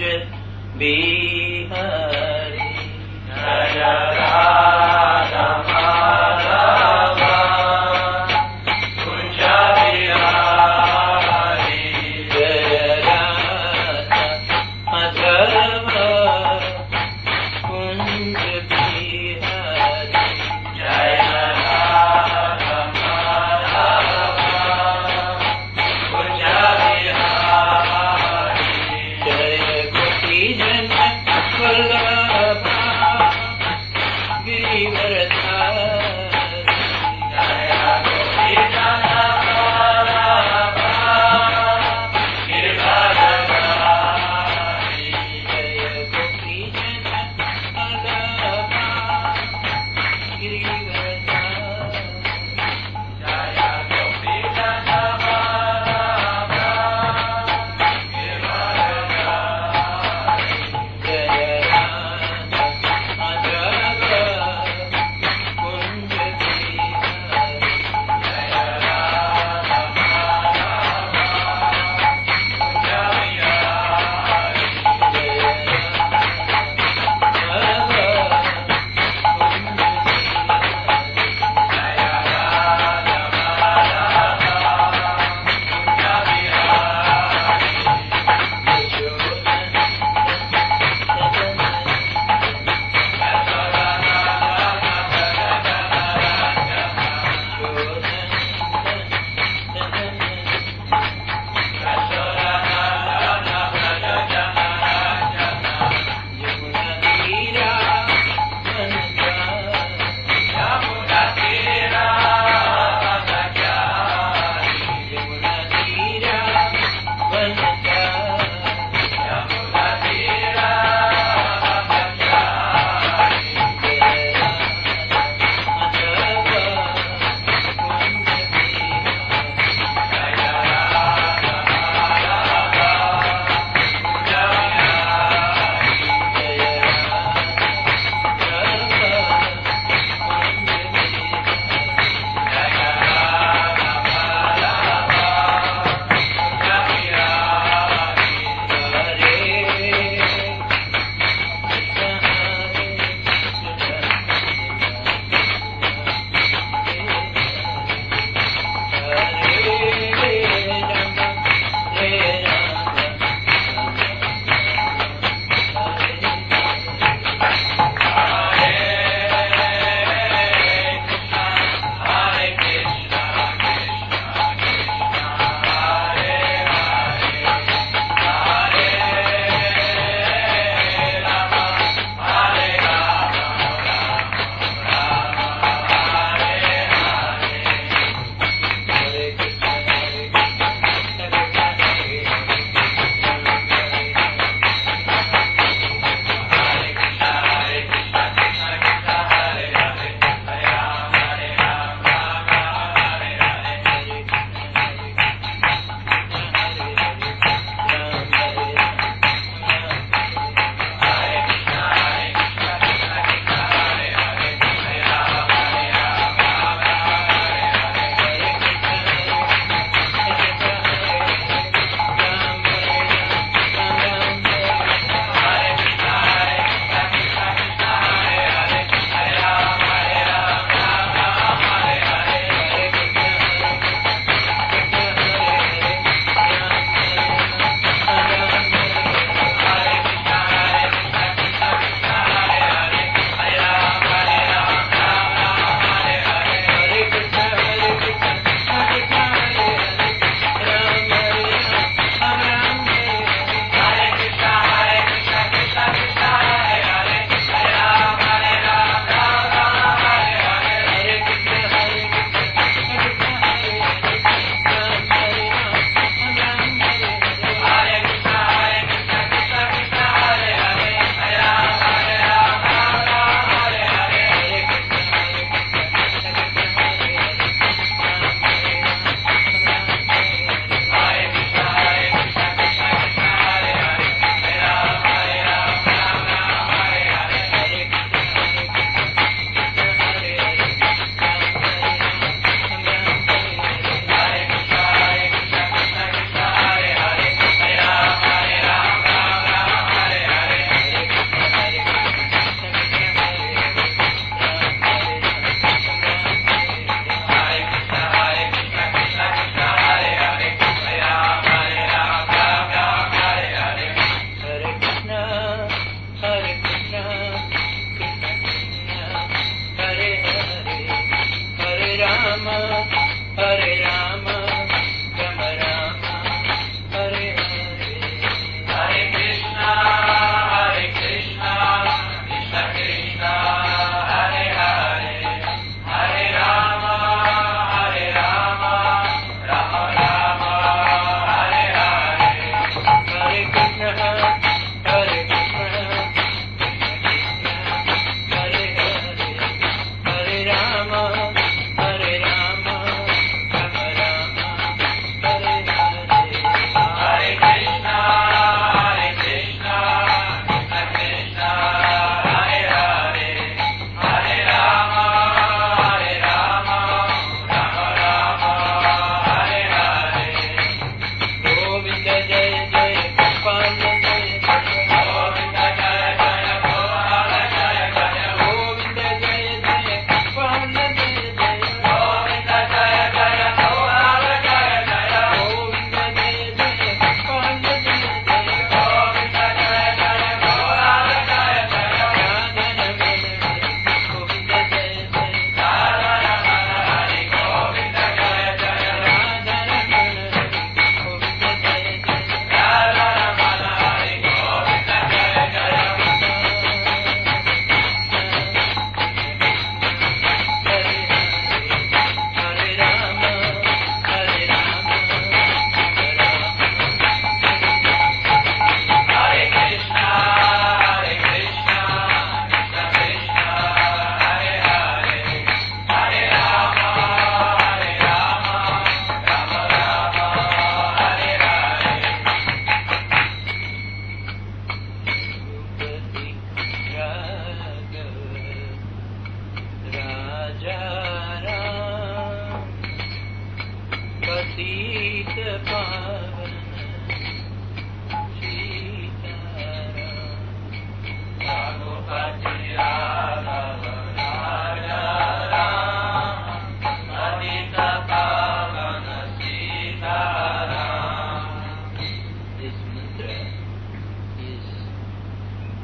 Bihari. Jaya Radha Madhava Kunj Bihari. Jaya Radha Madhava Kunj Bihari. Jaya Radha Madhava Kunj Bihari. Jaya Gopi Jana Vallabha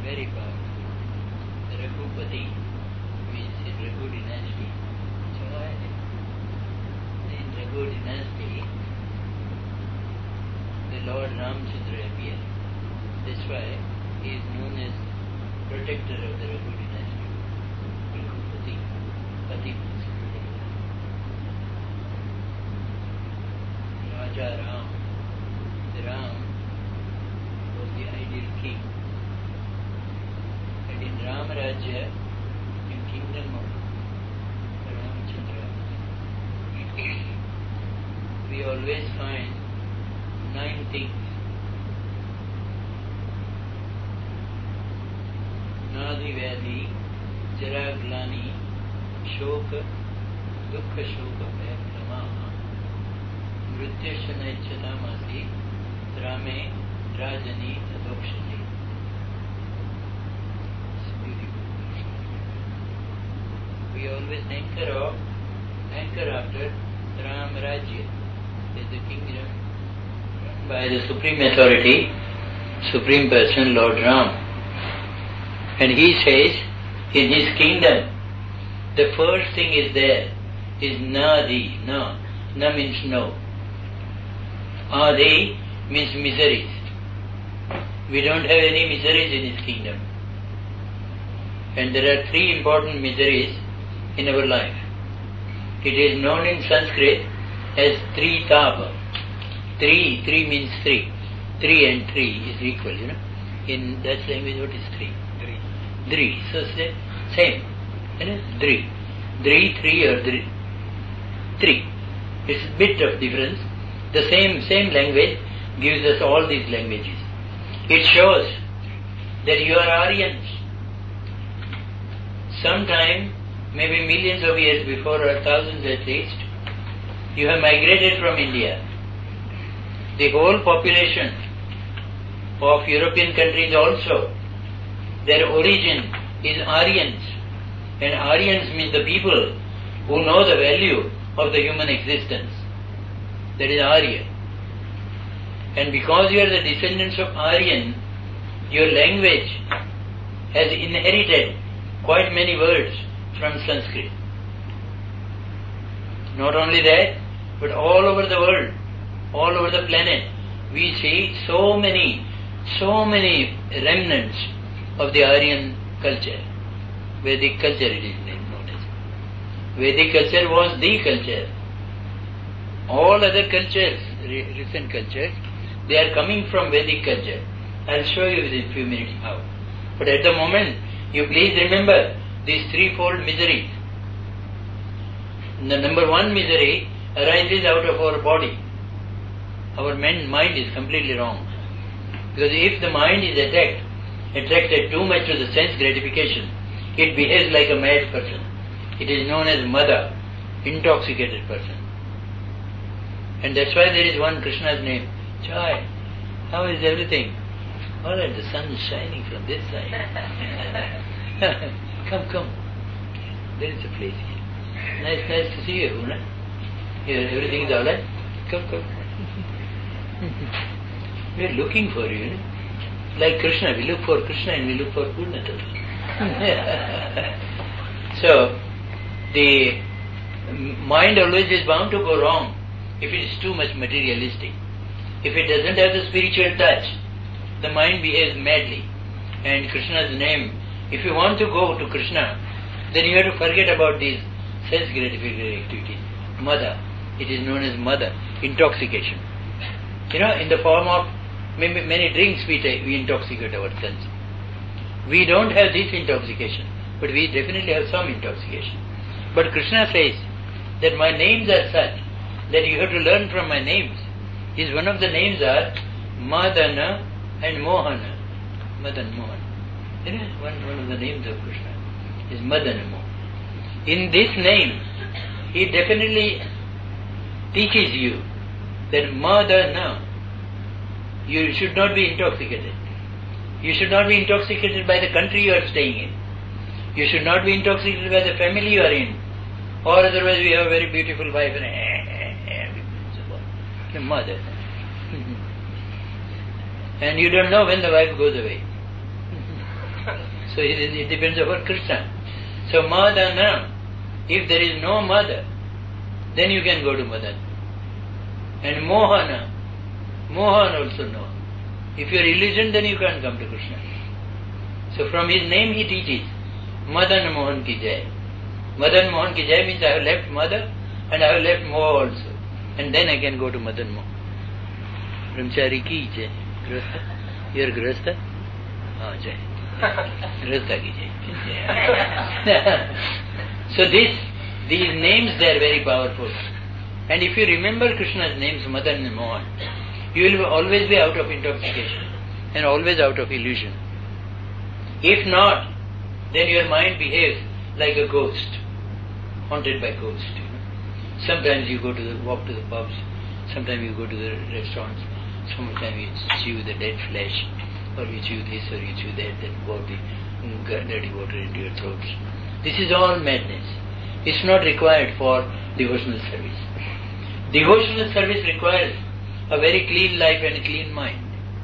very powerful. The Raghupati, means in Raghu dynasty. So in Raghu dynasty, the Lord Ramchandra appeared. That's why he is known as protector of the Raghu dynasty. Raghupati. Pati means protector. Raja Ram. The Ram was the ideal king. And in Ram Rajya, in kingdom of Ramchandra, we always find 9 things. Nadi Vyadhi, Jara Glani, Shoka, Dukha Shoka Bhayakrama, Mrityashana Chatamasi, Rame, Rajani, Adokshati. It's beautiful. We always anchor after Ram Rajya, is the kingdom by the supreme authority, supreme person, Lord Ram. And he says, in his kingdom, the first thing is there, is Nadi, Na. Na means no. Adi means miseries. We don't have any miseries in his kingdom. And there are 3 important miseries in our life. It is known in Sanskrit as Tri Tapa. 3 means 3. 3 and 3 is equal, you know. In that language, what is 3? 3. So same. You know, 3. 3 or 3. It's a bit of difference. The same language gives us all these languages. It shows that you are Aryans. Sometime, maybe millions of years before, or thousands at least, you have migrated from India. The whole population of European countries also, their origin is Aryans. And Aryans means the people who know the value of the human existence. That is Arya. And because you are the descendants of Aryan, your language has inherited quite many words from Sanskrit. Not only that, but all over the world, all over the planet, we see so many remnants of the Aryan culture. Vedic culture it is known as. Vedic culture was the culture. All other cultures, recent cultures, they are coming from Vedic culture. I'll show you in a few minutes how. But at the moment, you please remember these 3-fold miseries. The number 1 misery arises out of our body. Our mind is completely wrong. Because if the mind is attracted too much to the sense gratification, it behaves like a mad person. It is known as Mada, intoxicated person. And that's why there is one Krishna's name, Chai. How is everything? All right, the sun is shining from this side. Come. There is a place here. Nice to see you, Una. Here, everything is all right? Come. We are looking for you, like Krishna. We look for Krishna and we look for Purnatama. So, the mind always is bound to go wrong if it is too much materialistic. If it doesn't have the spiritual touch, the mind behaves madly. And Krishna's name, if you want to go to Krishna, then you have to forget about these sense gratification activities. Mada. It is known as Mada, intoxication. In the form of many drinks we take, we intoxicate ourselves. We don't have this intoxication, but we definitely have some intoxication. But Krishna says that my names are such that you have to learn from my names. One of the names are Madana and Mohana. Madan Mohan. One of the names of Krishna is Madana Mohan. In this name, he definitely teaches you that Madana, you should not be intoxicated. You should not be intoxicated by the country you are staying in. You should not be intoxicated by the family you are in. Or otherwise we have a very beautiful wife and so on. The mother. And you don't know when the wife goes away. So it depends upon Krishna. So Madana, if there is no mother, then you can go to Madan. And Mohana, Mohan also no. If you are illusion, then you can't come to Krishna. So from his name he teaches, Madan Mohan ki jai. Madan Mohan ki jai means I have left mother and I have left Moha also. And then I can go to Madan Mohan. Brahmachari ki jai. Grahastha? You are Grahastha? Ah, jai. Grahastha ki jai. So these names, they are very powerful. And if you remember Krishna's names, Madan and Mohan, you will always be out of intoxication and always out of illusion. If not, then your mind behaves like a ghost, haunted by ghosts. Sometimes you walk to the pubs, sometimes you go to the restaurants, sometimes you chew the dead flesh, or you chew this or you chew that, then pour the dirty water into your throats. This is all madness. It's not required for devotional service. Devotional service requires a very clean life and a clean mind.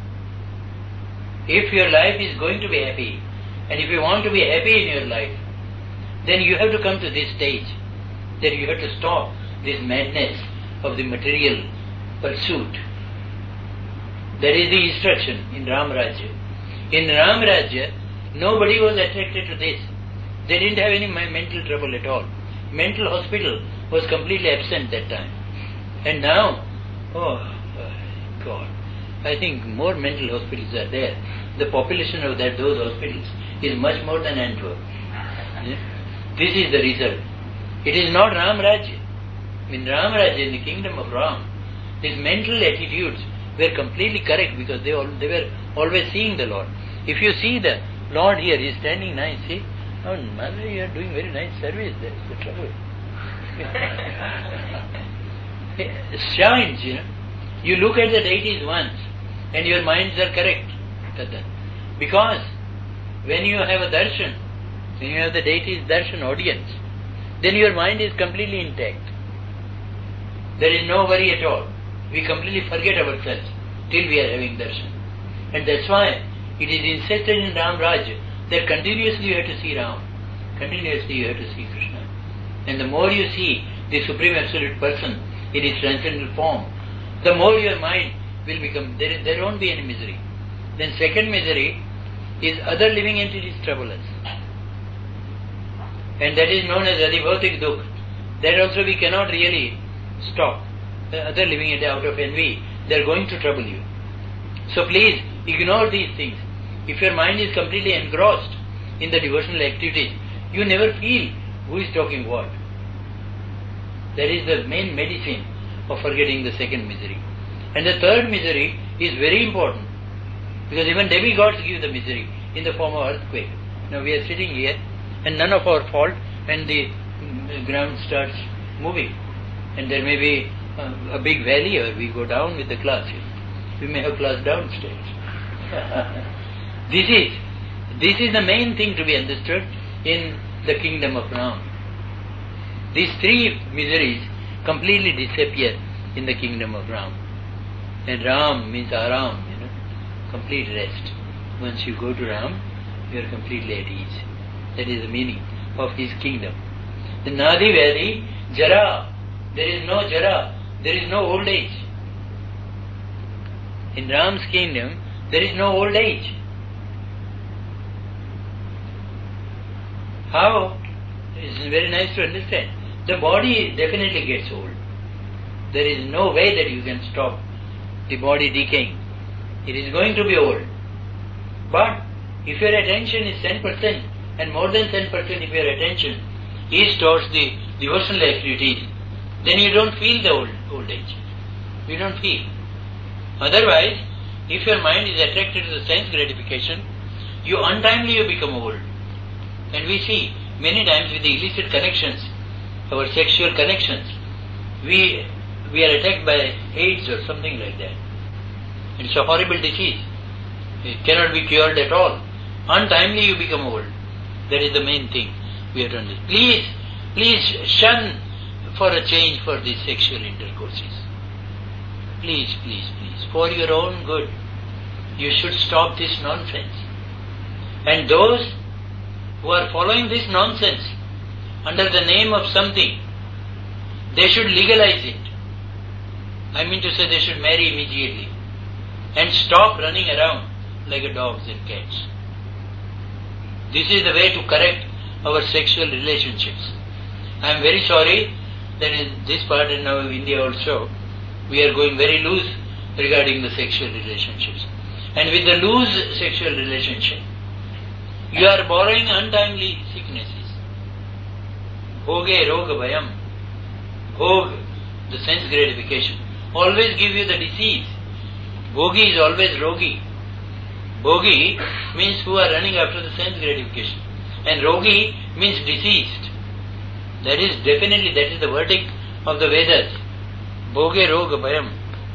If your life is going to be happy, and if you want to be happy in your life, then you have to come to this stage, that you have to stop this madness of the material pursuit. That is the instruction in Ram Rajya. In Ram Rajya, nobody was attracted to this. They didn't have any mental trouble at all. Mental hospital was completely absent that time. And now, oh God, I think more mental hospitals are there. The population of those hospitals is much more than Antwerp. Yeah? This is the result. It is not Ram Rajya. In Ram Rajya, in the kingdom of Ram, these mental attitudes were completely correct because they were always seeing the Lord. If you see the Lord here, he is standing nice, see? Oh, mother, you are doing very nice service, there is the trouble. It shines, You look at the deities once, and your minds are correct. Because when you have a darshan, when you have the deity's darshan audience, then your mind is completely intact. There is no worry at all. We completely forget ourselves till we are having darshan. And that's why it is insisted in Ram Rajya that continuously you have to see Ram. Continuously you have to see Krishna. And the more you see the Supreme Absolute Person in His transcendental form, the more your mind will become, there won't be any misery. Then second misery is other living entities trouble us. And that is known as Adhibhautik Dukh. That also we cannot really stop. The other living entities out of envy, they are going to trouble you. So please ignore these things. If your mind is completely engrossed in the devotional activities, you never feel who is talking what. That is the main medicine of forgetting the second misery. And the third misery is very important, because even demigods give the misery in the form of earthquake. Now we are sitting here, and none of our fault when the ground starts moving. And there may be a big valley, or we go down with the class. We may have class downstairs. This is the main thing to be understood in the kingdom of Ram. These three miseries completely disappear in the kingdom of Ram. And Ram means Aram, complete rest. Once you go to Ram, you are completely at ease. That is the meaning of his kingdom. The Nadi Vyadi, Jara, there is no Jara, there is no old age. In Ram's kingdom, there is no old age. How? It's very nice to understand. The body definitely gets old. There is no way that you can stop the body decaying. It is going to be old. But if your attention is 10% and more than 10% if your attention is towards the devotional activities, then you don't feel the old age. You don't feel. Otherwise, if your mind is attracted to the sense gratification, you untimely become old. And we see many times with the illicit connections, our sexual connections, we are attacked by AIDS or something like that. It's a horrible disease. It cannot be cured at all. Untimely you become old. That is the main thing we have to understand. Please shun for a change for these sexual intercourses. Please, for your own good, you should stop this nonsense. And those who are following this nonsense under the name of something, they should legalize it. I mean to say they should marry immediately and stop running around like dogs and cats. This is the way to correct our sexual relationships. I am very sorry that in this part and now in India also, we are going very loose regarding the sexual relationships. And with the loose sexual relationship, you are borrowing untimely sicknesses. Bhoge roga bhayam. Bhog, the sense gratification, always give you the disease. Bhogi is always rogi. Bhogi means who are running after the sense gratification. And rogi means diseased. That is the verdict of the Vedas. Bhoge roga bhayam.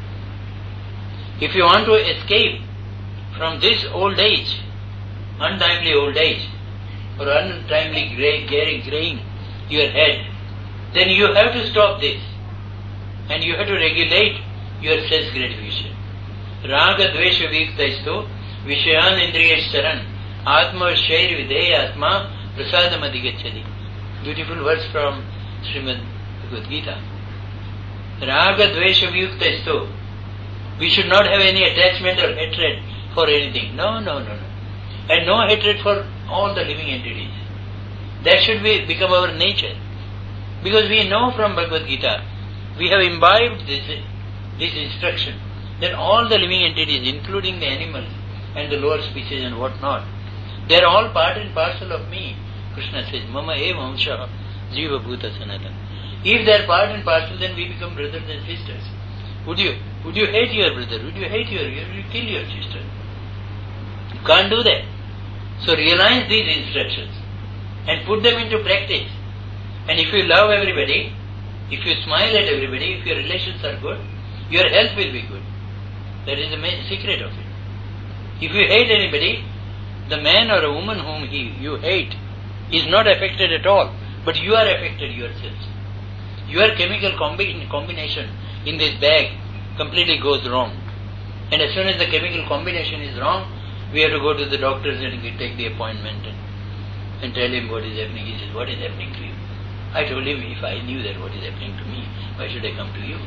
If you want to escape from this old age, untimely old age, or untimely graying your head, then you have to stop this. And you have to regulate your sense gratification. Raga dvesha viktaisto vishayan indriyacharan atma shair videya atma prasadam adhigacchati. Beautiful words from Srimad Bhagavad Gita. Raga dvesha viktaisto. We should not have any attachment or hatred for anything. No. And no hatred for all the living entities. That should become our nature. Because we know from Bhagavad Gita, we have imbibed this instruction that all the living entities, including the animals and the lower species and what not, they are all part and parcel of me. Krishna says, Mama eva amsha jiva bhuta sanatana. If they are part and parcel, then we become brothers and sisters. Would you hate your brother? Would you hate you kill your sister? You can't do that. So realize these instructions and put them into practice. And if you love everybody, if you smile at everybody, if your relations are good, your health will be good. That is the main secret of it. If you hate anybody, the man or a woman whom you hate is not affected at all, but you are affected yourselves. Your chemical combination in this bag completely goes wrong. And as soon as the chemical combination is wrong, we have to go to the doctors and take the appointment and tell him what is happening. He says, what is happening to you? I told him, if I knew that what is happening to me, why should I come to you?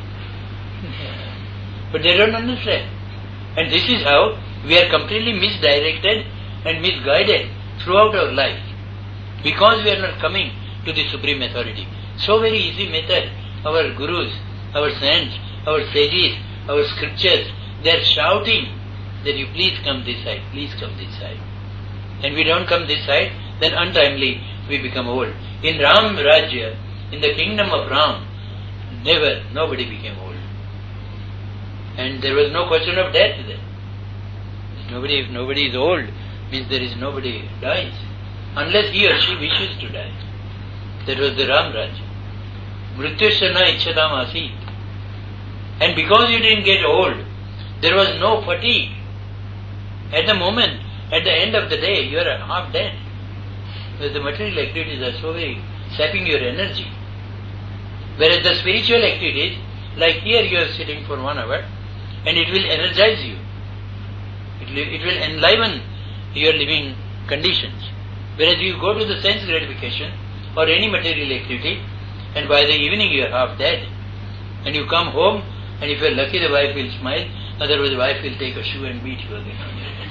But they don't understand. And this is how we are completely misdirected and misguided throughout our life. Because we are not coming to the Supreme Authority. So very easy method. Our gurus, our saints, our sages, our scriptures, they are shouting that you please come this side, please come this side. And we don't come this side, then untimely we become old. In Ram Rajya, in the kingdom of Ram, nobody became old. And there was no question of death then. If nobody is old, means there is nobody who dies. Unless he or she wishes to die. That was the Ram Rajya. Mrityusana ichchadam asit. And because you didn't get old, there was no fatigue. At the moment, at the end of the day, you are half dead. Because the material activities are so very sapping your energy. Whereas the spiritual activities, like here you are sitting for 1 hour, and it will energize you. It will enliven your living conditions. Whereas you go to the sense gratification or any material activity, and by the evening you are half dead. And you come home, and if you are lucky the wife will smile, otherwise the wife will take a shoe and beat you again on your head.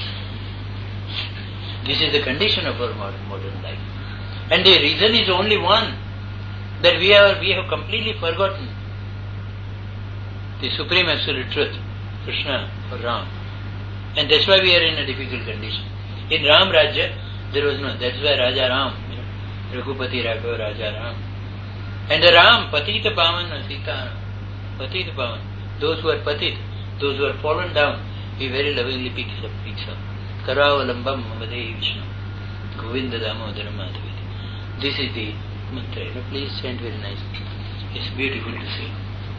This is the condition of our modern life. And the reason is only one, that we have completely forgotten the Supreme Absolute Truth, Krishna or Ram. And that's why we are in a difficult condition. In Ram Rajya, there was no, that's why Raja Ram, Raghupati Raghav Raja Ram. And the Ram, Patita Pavan and Sita, Patita Pavan, those who are patit, those who are fallen down, he very lovingly picks up. Karavalambam Mamadehi Vishnu, Govinda Damodaram Madhaviti. This is the mantra. Please chant very nicely. It's beautiful to sing.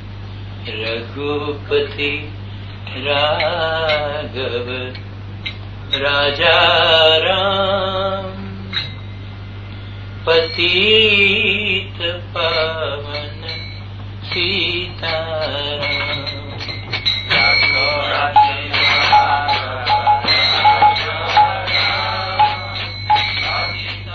Raghupati Raghav Raja Ram Patit Pavan Sita Ram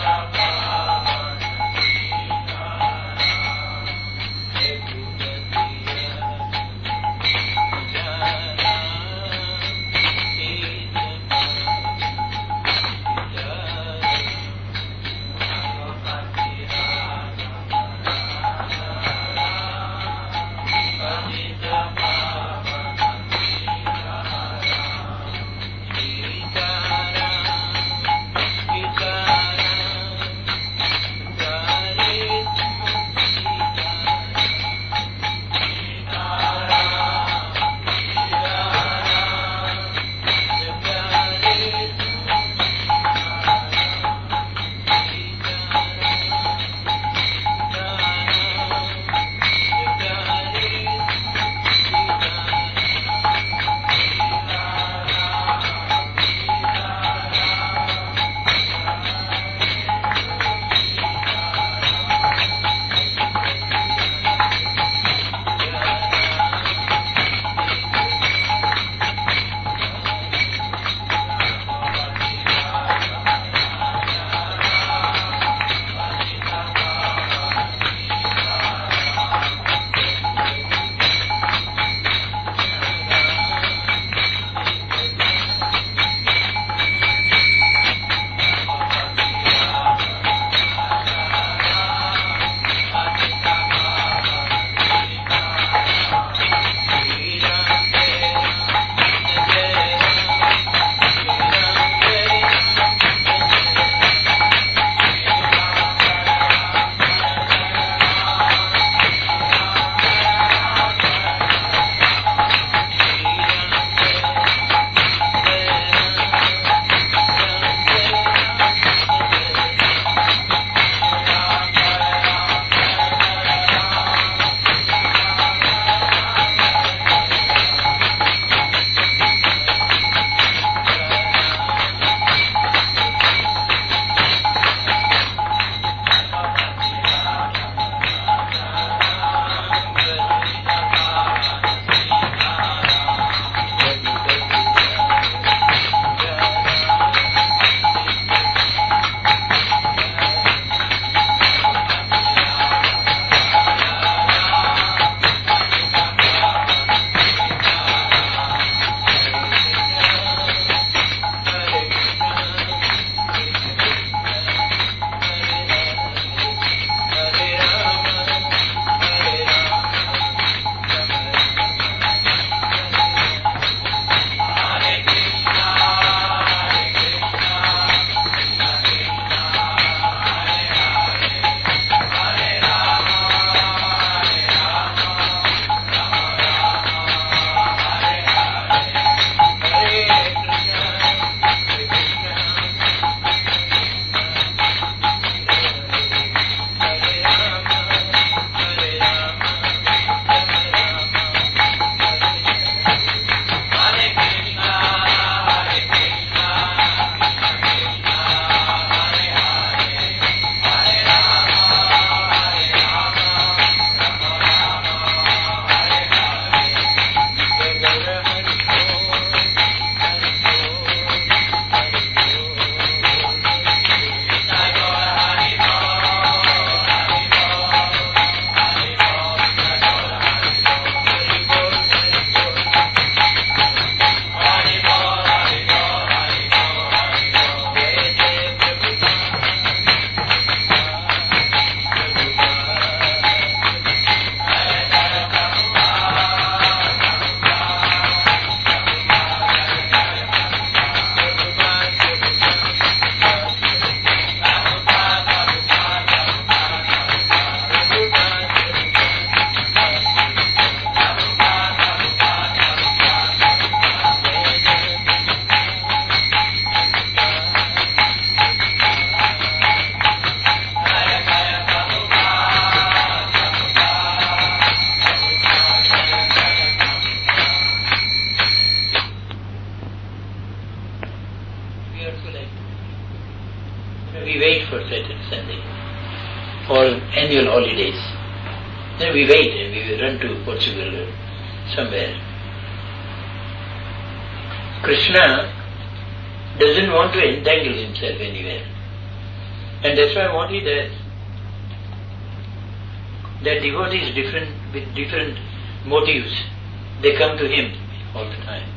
also like we wait for Saturday, Sunday, or annual holidays. Then we wait and we will run to Portugal or somewhere. Krishna doesn't want to entangle himself anywhere. And that's why what he does, that devotees different with different motives, they come to him all the time.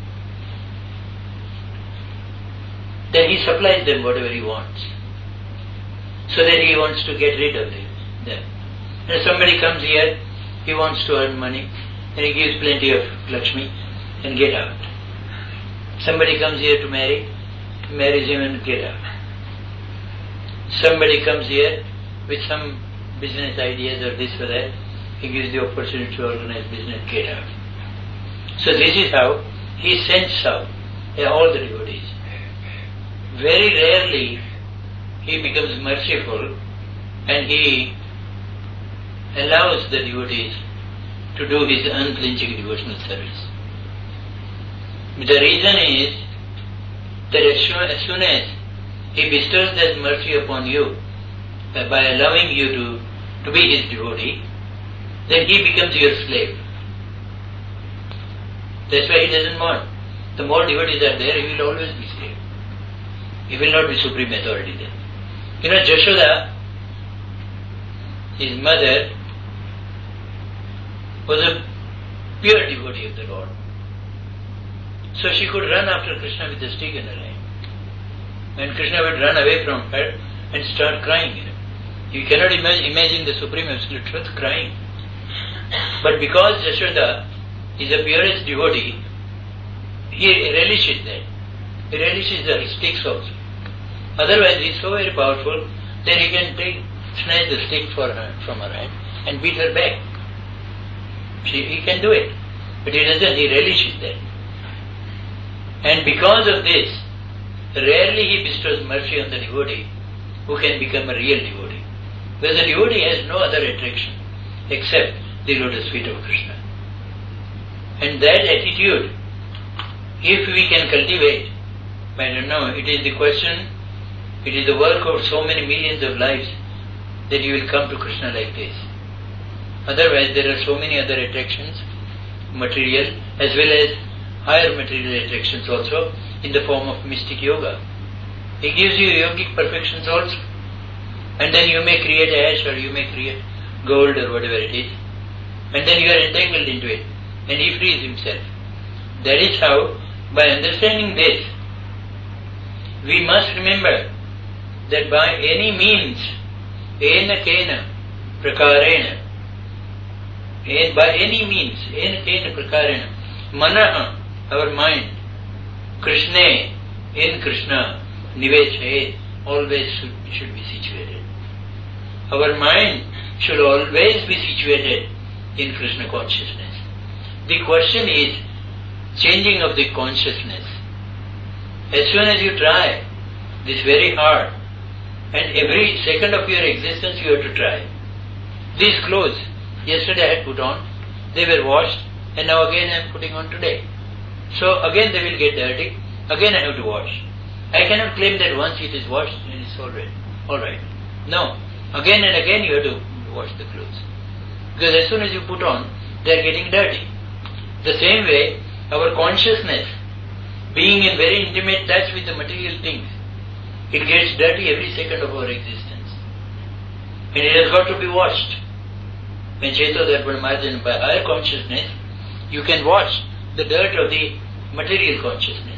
Then he supplies them whatever he wants, so that he wants to get rid of them. And somebody comes here, he wants to earn money, and he gives plenty of Lakshmi and get out. Somebody comes here to marry, marries him and get out. Somebody comes here with some business ideas or this or that, he gives the opportunity to organize business, get out. So this is how he sends out all the devotees. Very rarely he becomes merciful and he allows the devotees to do his unflinching devotional service. The reason is that as soon as he bestows that mercy upon you, by allowing you to be his devotee, then he becomes your slave. That's why he doesn't want. The more devotees are there, he will always be slave. He will not be supreme authority then. You know, Jashoda, his mother, was a pure devotee of the Lord. So she could run after Krishna with a stick in her hand. And Krishna would run away from her and start crying. You cannot imagine the Supreme Absolute Truth crying. But because Jashoda is the purest devotee, he relishes that. He relishes the sticks also. Otherwise he is so very powerful that he can snatch the stick from her hand and beat her back. He can do it. But he doesn't, he relishes that. And because of this, rarely he bestows mercy on the devotee who can become a real devotee. Because the devotee has no other attraction except the lotus feet of Krishna. And that attitude, if we can cultivate, I don't know, it is the question, it is the work of so many millions of lives that you will come to Krishna like this. Otherwise there are so many other attractions, material as well as higher material attractions also in the form of mystic yoga. He gives you yogic perfections also. And then you may create ash or you may create gold or whatever it is. And then you are entangled into it. And he frees himself. That is how, by understanding this, we must remember that by any means, ena kena prakarena, by any means, ena kena prakarena, manaha, our mind, Krishna, in Krishna, niveche, always should be situated. Our mind should always be situated in Krishna consciousness. The question is changing of the consciousness. As soon as you try, this is very hard, and every second of your existence you have to try. These clothes, yesterday I had put on, they were washed, and now again I am putting on today. So again they will get dirty, again I have to wash. I cannot claim that once it is washed and it's alright. No, again and again you have to wash the clothes. Because as soon as you put on, they are getting dirty. The same way, our consciousness, being in very intimate touch with the material things, it gets dirty every second of our existence. And it has got to be washed. When Cheto Darpan Marjan, by higher consciousness, you can wash the dirt of the material consciousness.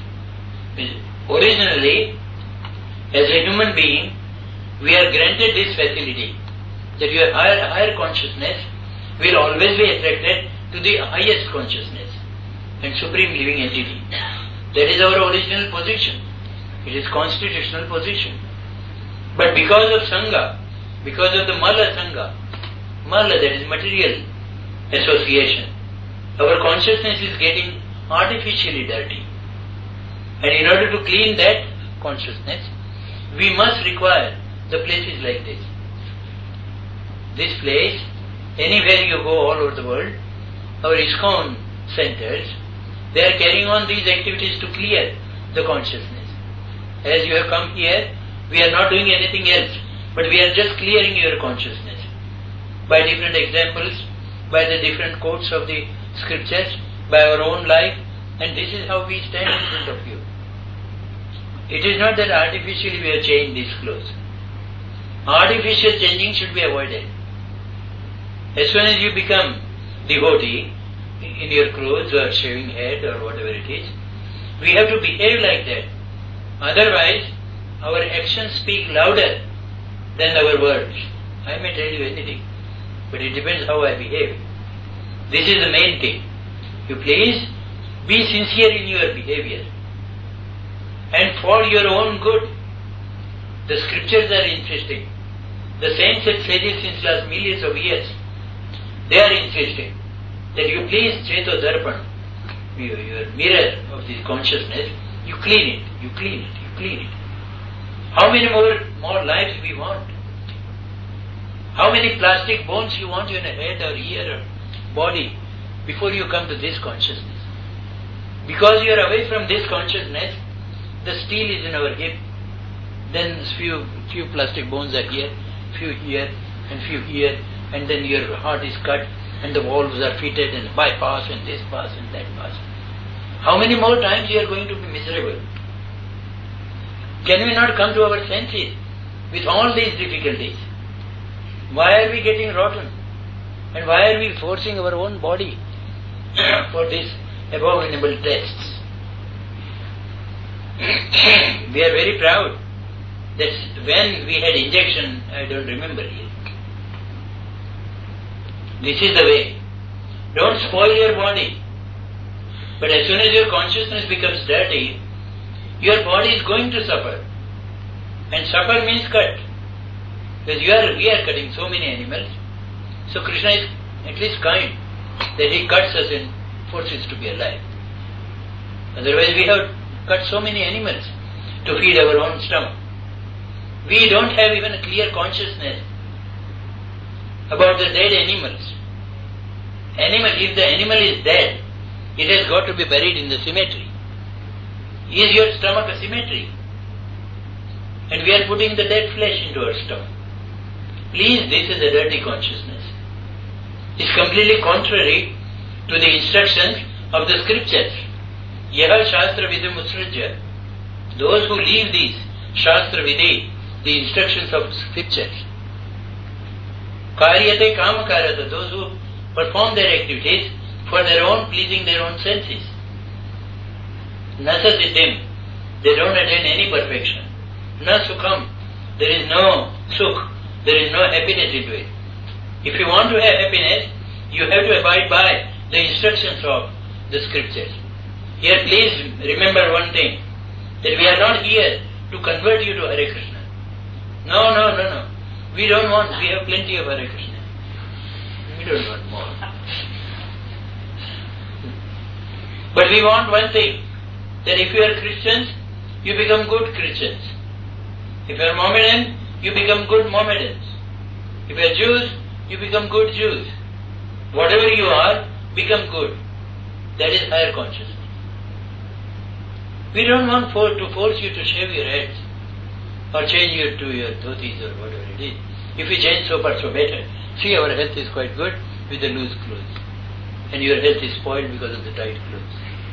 Originally, as a human being, we are granted this facility that your higher consciousness will always be attracted to the highest consciousness and supreme living entity. That is our original position. It is constitutional position. But because of Sangha, because of the Mala Sangha, Mala, that is material association, our consciousness is getting artificially dirty. And in order to clean that consciousness, we must require the places like this. This place, anywhere you go all over the world, our ISKCON centers, they are carrying on these activities to clear the consciousness. As you have come here, we are not doing anything else, but we are just clearing your consciousness by different examples, by the different quotes of the scriptures, by our own life, and this is how we stand in front of you. It is not that artificially we have changed these clothes. Artificial changing should be avoided. As soon as you become devotee in your clothes or shaving head or whatever it is, we have to behave like that. Otherwise, our actions speak louder than our words. I may tell you anything, but it depends how I behave. This is the main thing. You please be sincere in your behavior and for your own good. The scriptures are insisting. The saints had said it since last millions of years. They are insisting that you please Cheto Darpan, your mirror of this consciousness, you clean it, you clean it, you clean it. How many more lives we want? How many plastic bones you want in a head or ear or body before you come to this consciousness? Because you are away from this consciousness, the steel is in our hip, then few plastic bones are here, few here and few here, and then your heart is cut and the valves are fitted and bypass and this pass and that pass. How many more times you are going to be miserable? Can we not come to our senses with all these difficulties? Why are we getting rotten? And why are we forcing our own body for these abominable tests? We are very proud that when we had injection, I don't remember yet. This is the way. Don't spoil your body. But as soon as your consciousness becomes dirty, your body is going to suffer. And suffer means cut. Because we are cutting so many animals. So Krishna is at least kind that he cuts us and forces to be alive. Otherwise we have cut so many animals to feed our own stomach. We don't have even a clear consciousness about the dead animals. If the animal is dead, it has got to be buried in the cemetery. Is your stomach a cemetery? And we are putting the dead flesh into our stomach. Please, this is a dirty consciousness. It's completely contrary to the instructions of the scriptures. Yaha Shastra Vidhim Utsrajya. Those who leave these Shastra Vidhi, the instructions of scriptures. Karyate Kamakarata, those who perform their activities for their own pleasing their own senses. Nasa siddhim, they don't attain any perfection. Na sukham, there is no sukh, there is no happiness into it. If you want to have happiness, you have to abide by the instructions of the scriptures. Here please remember one thing, that we are not here to convert you to Hare Krishna. No. We don't want, we have plenty of Hare Krishna. We don't want more. But we want one thing, that if you are Christians, you become good Christians. If you are Mohammedan, you become good Mohammedans. If you are Jews, you become good Jews. Whatever you are, become good. That is higher consciousness. We don't want to force you to shave your heads or change your dhotis or whatever it is. If you change so far so better. See, our health is quite good with the loose clothes. And your health is spoiled because of the tight clothes.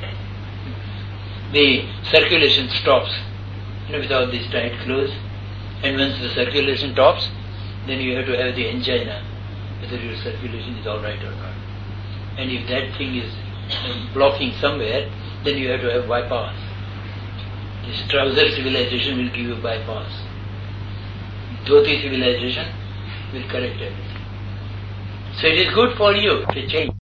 The circulation stops with all these tight clothes. And once the circulation stops, then you have to have the angina, whether your circulation is alright or not. And if that thing is blocking somewhere, then you have to have bypass. This trouser civilization will give you bypass. Dhoti civilization will correct everything. So it is good for you to change.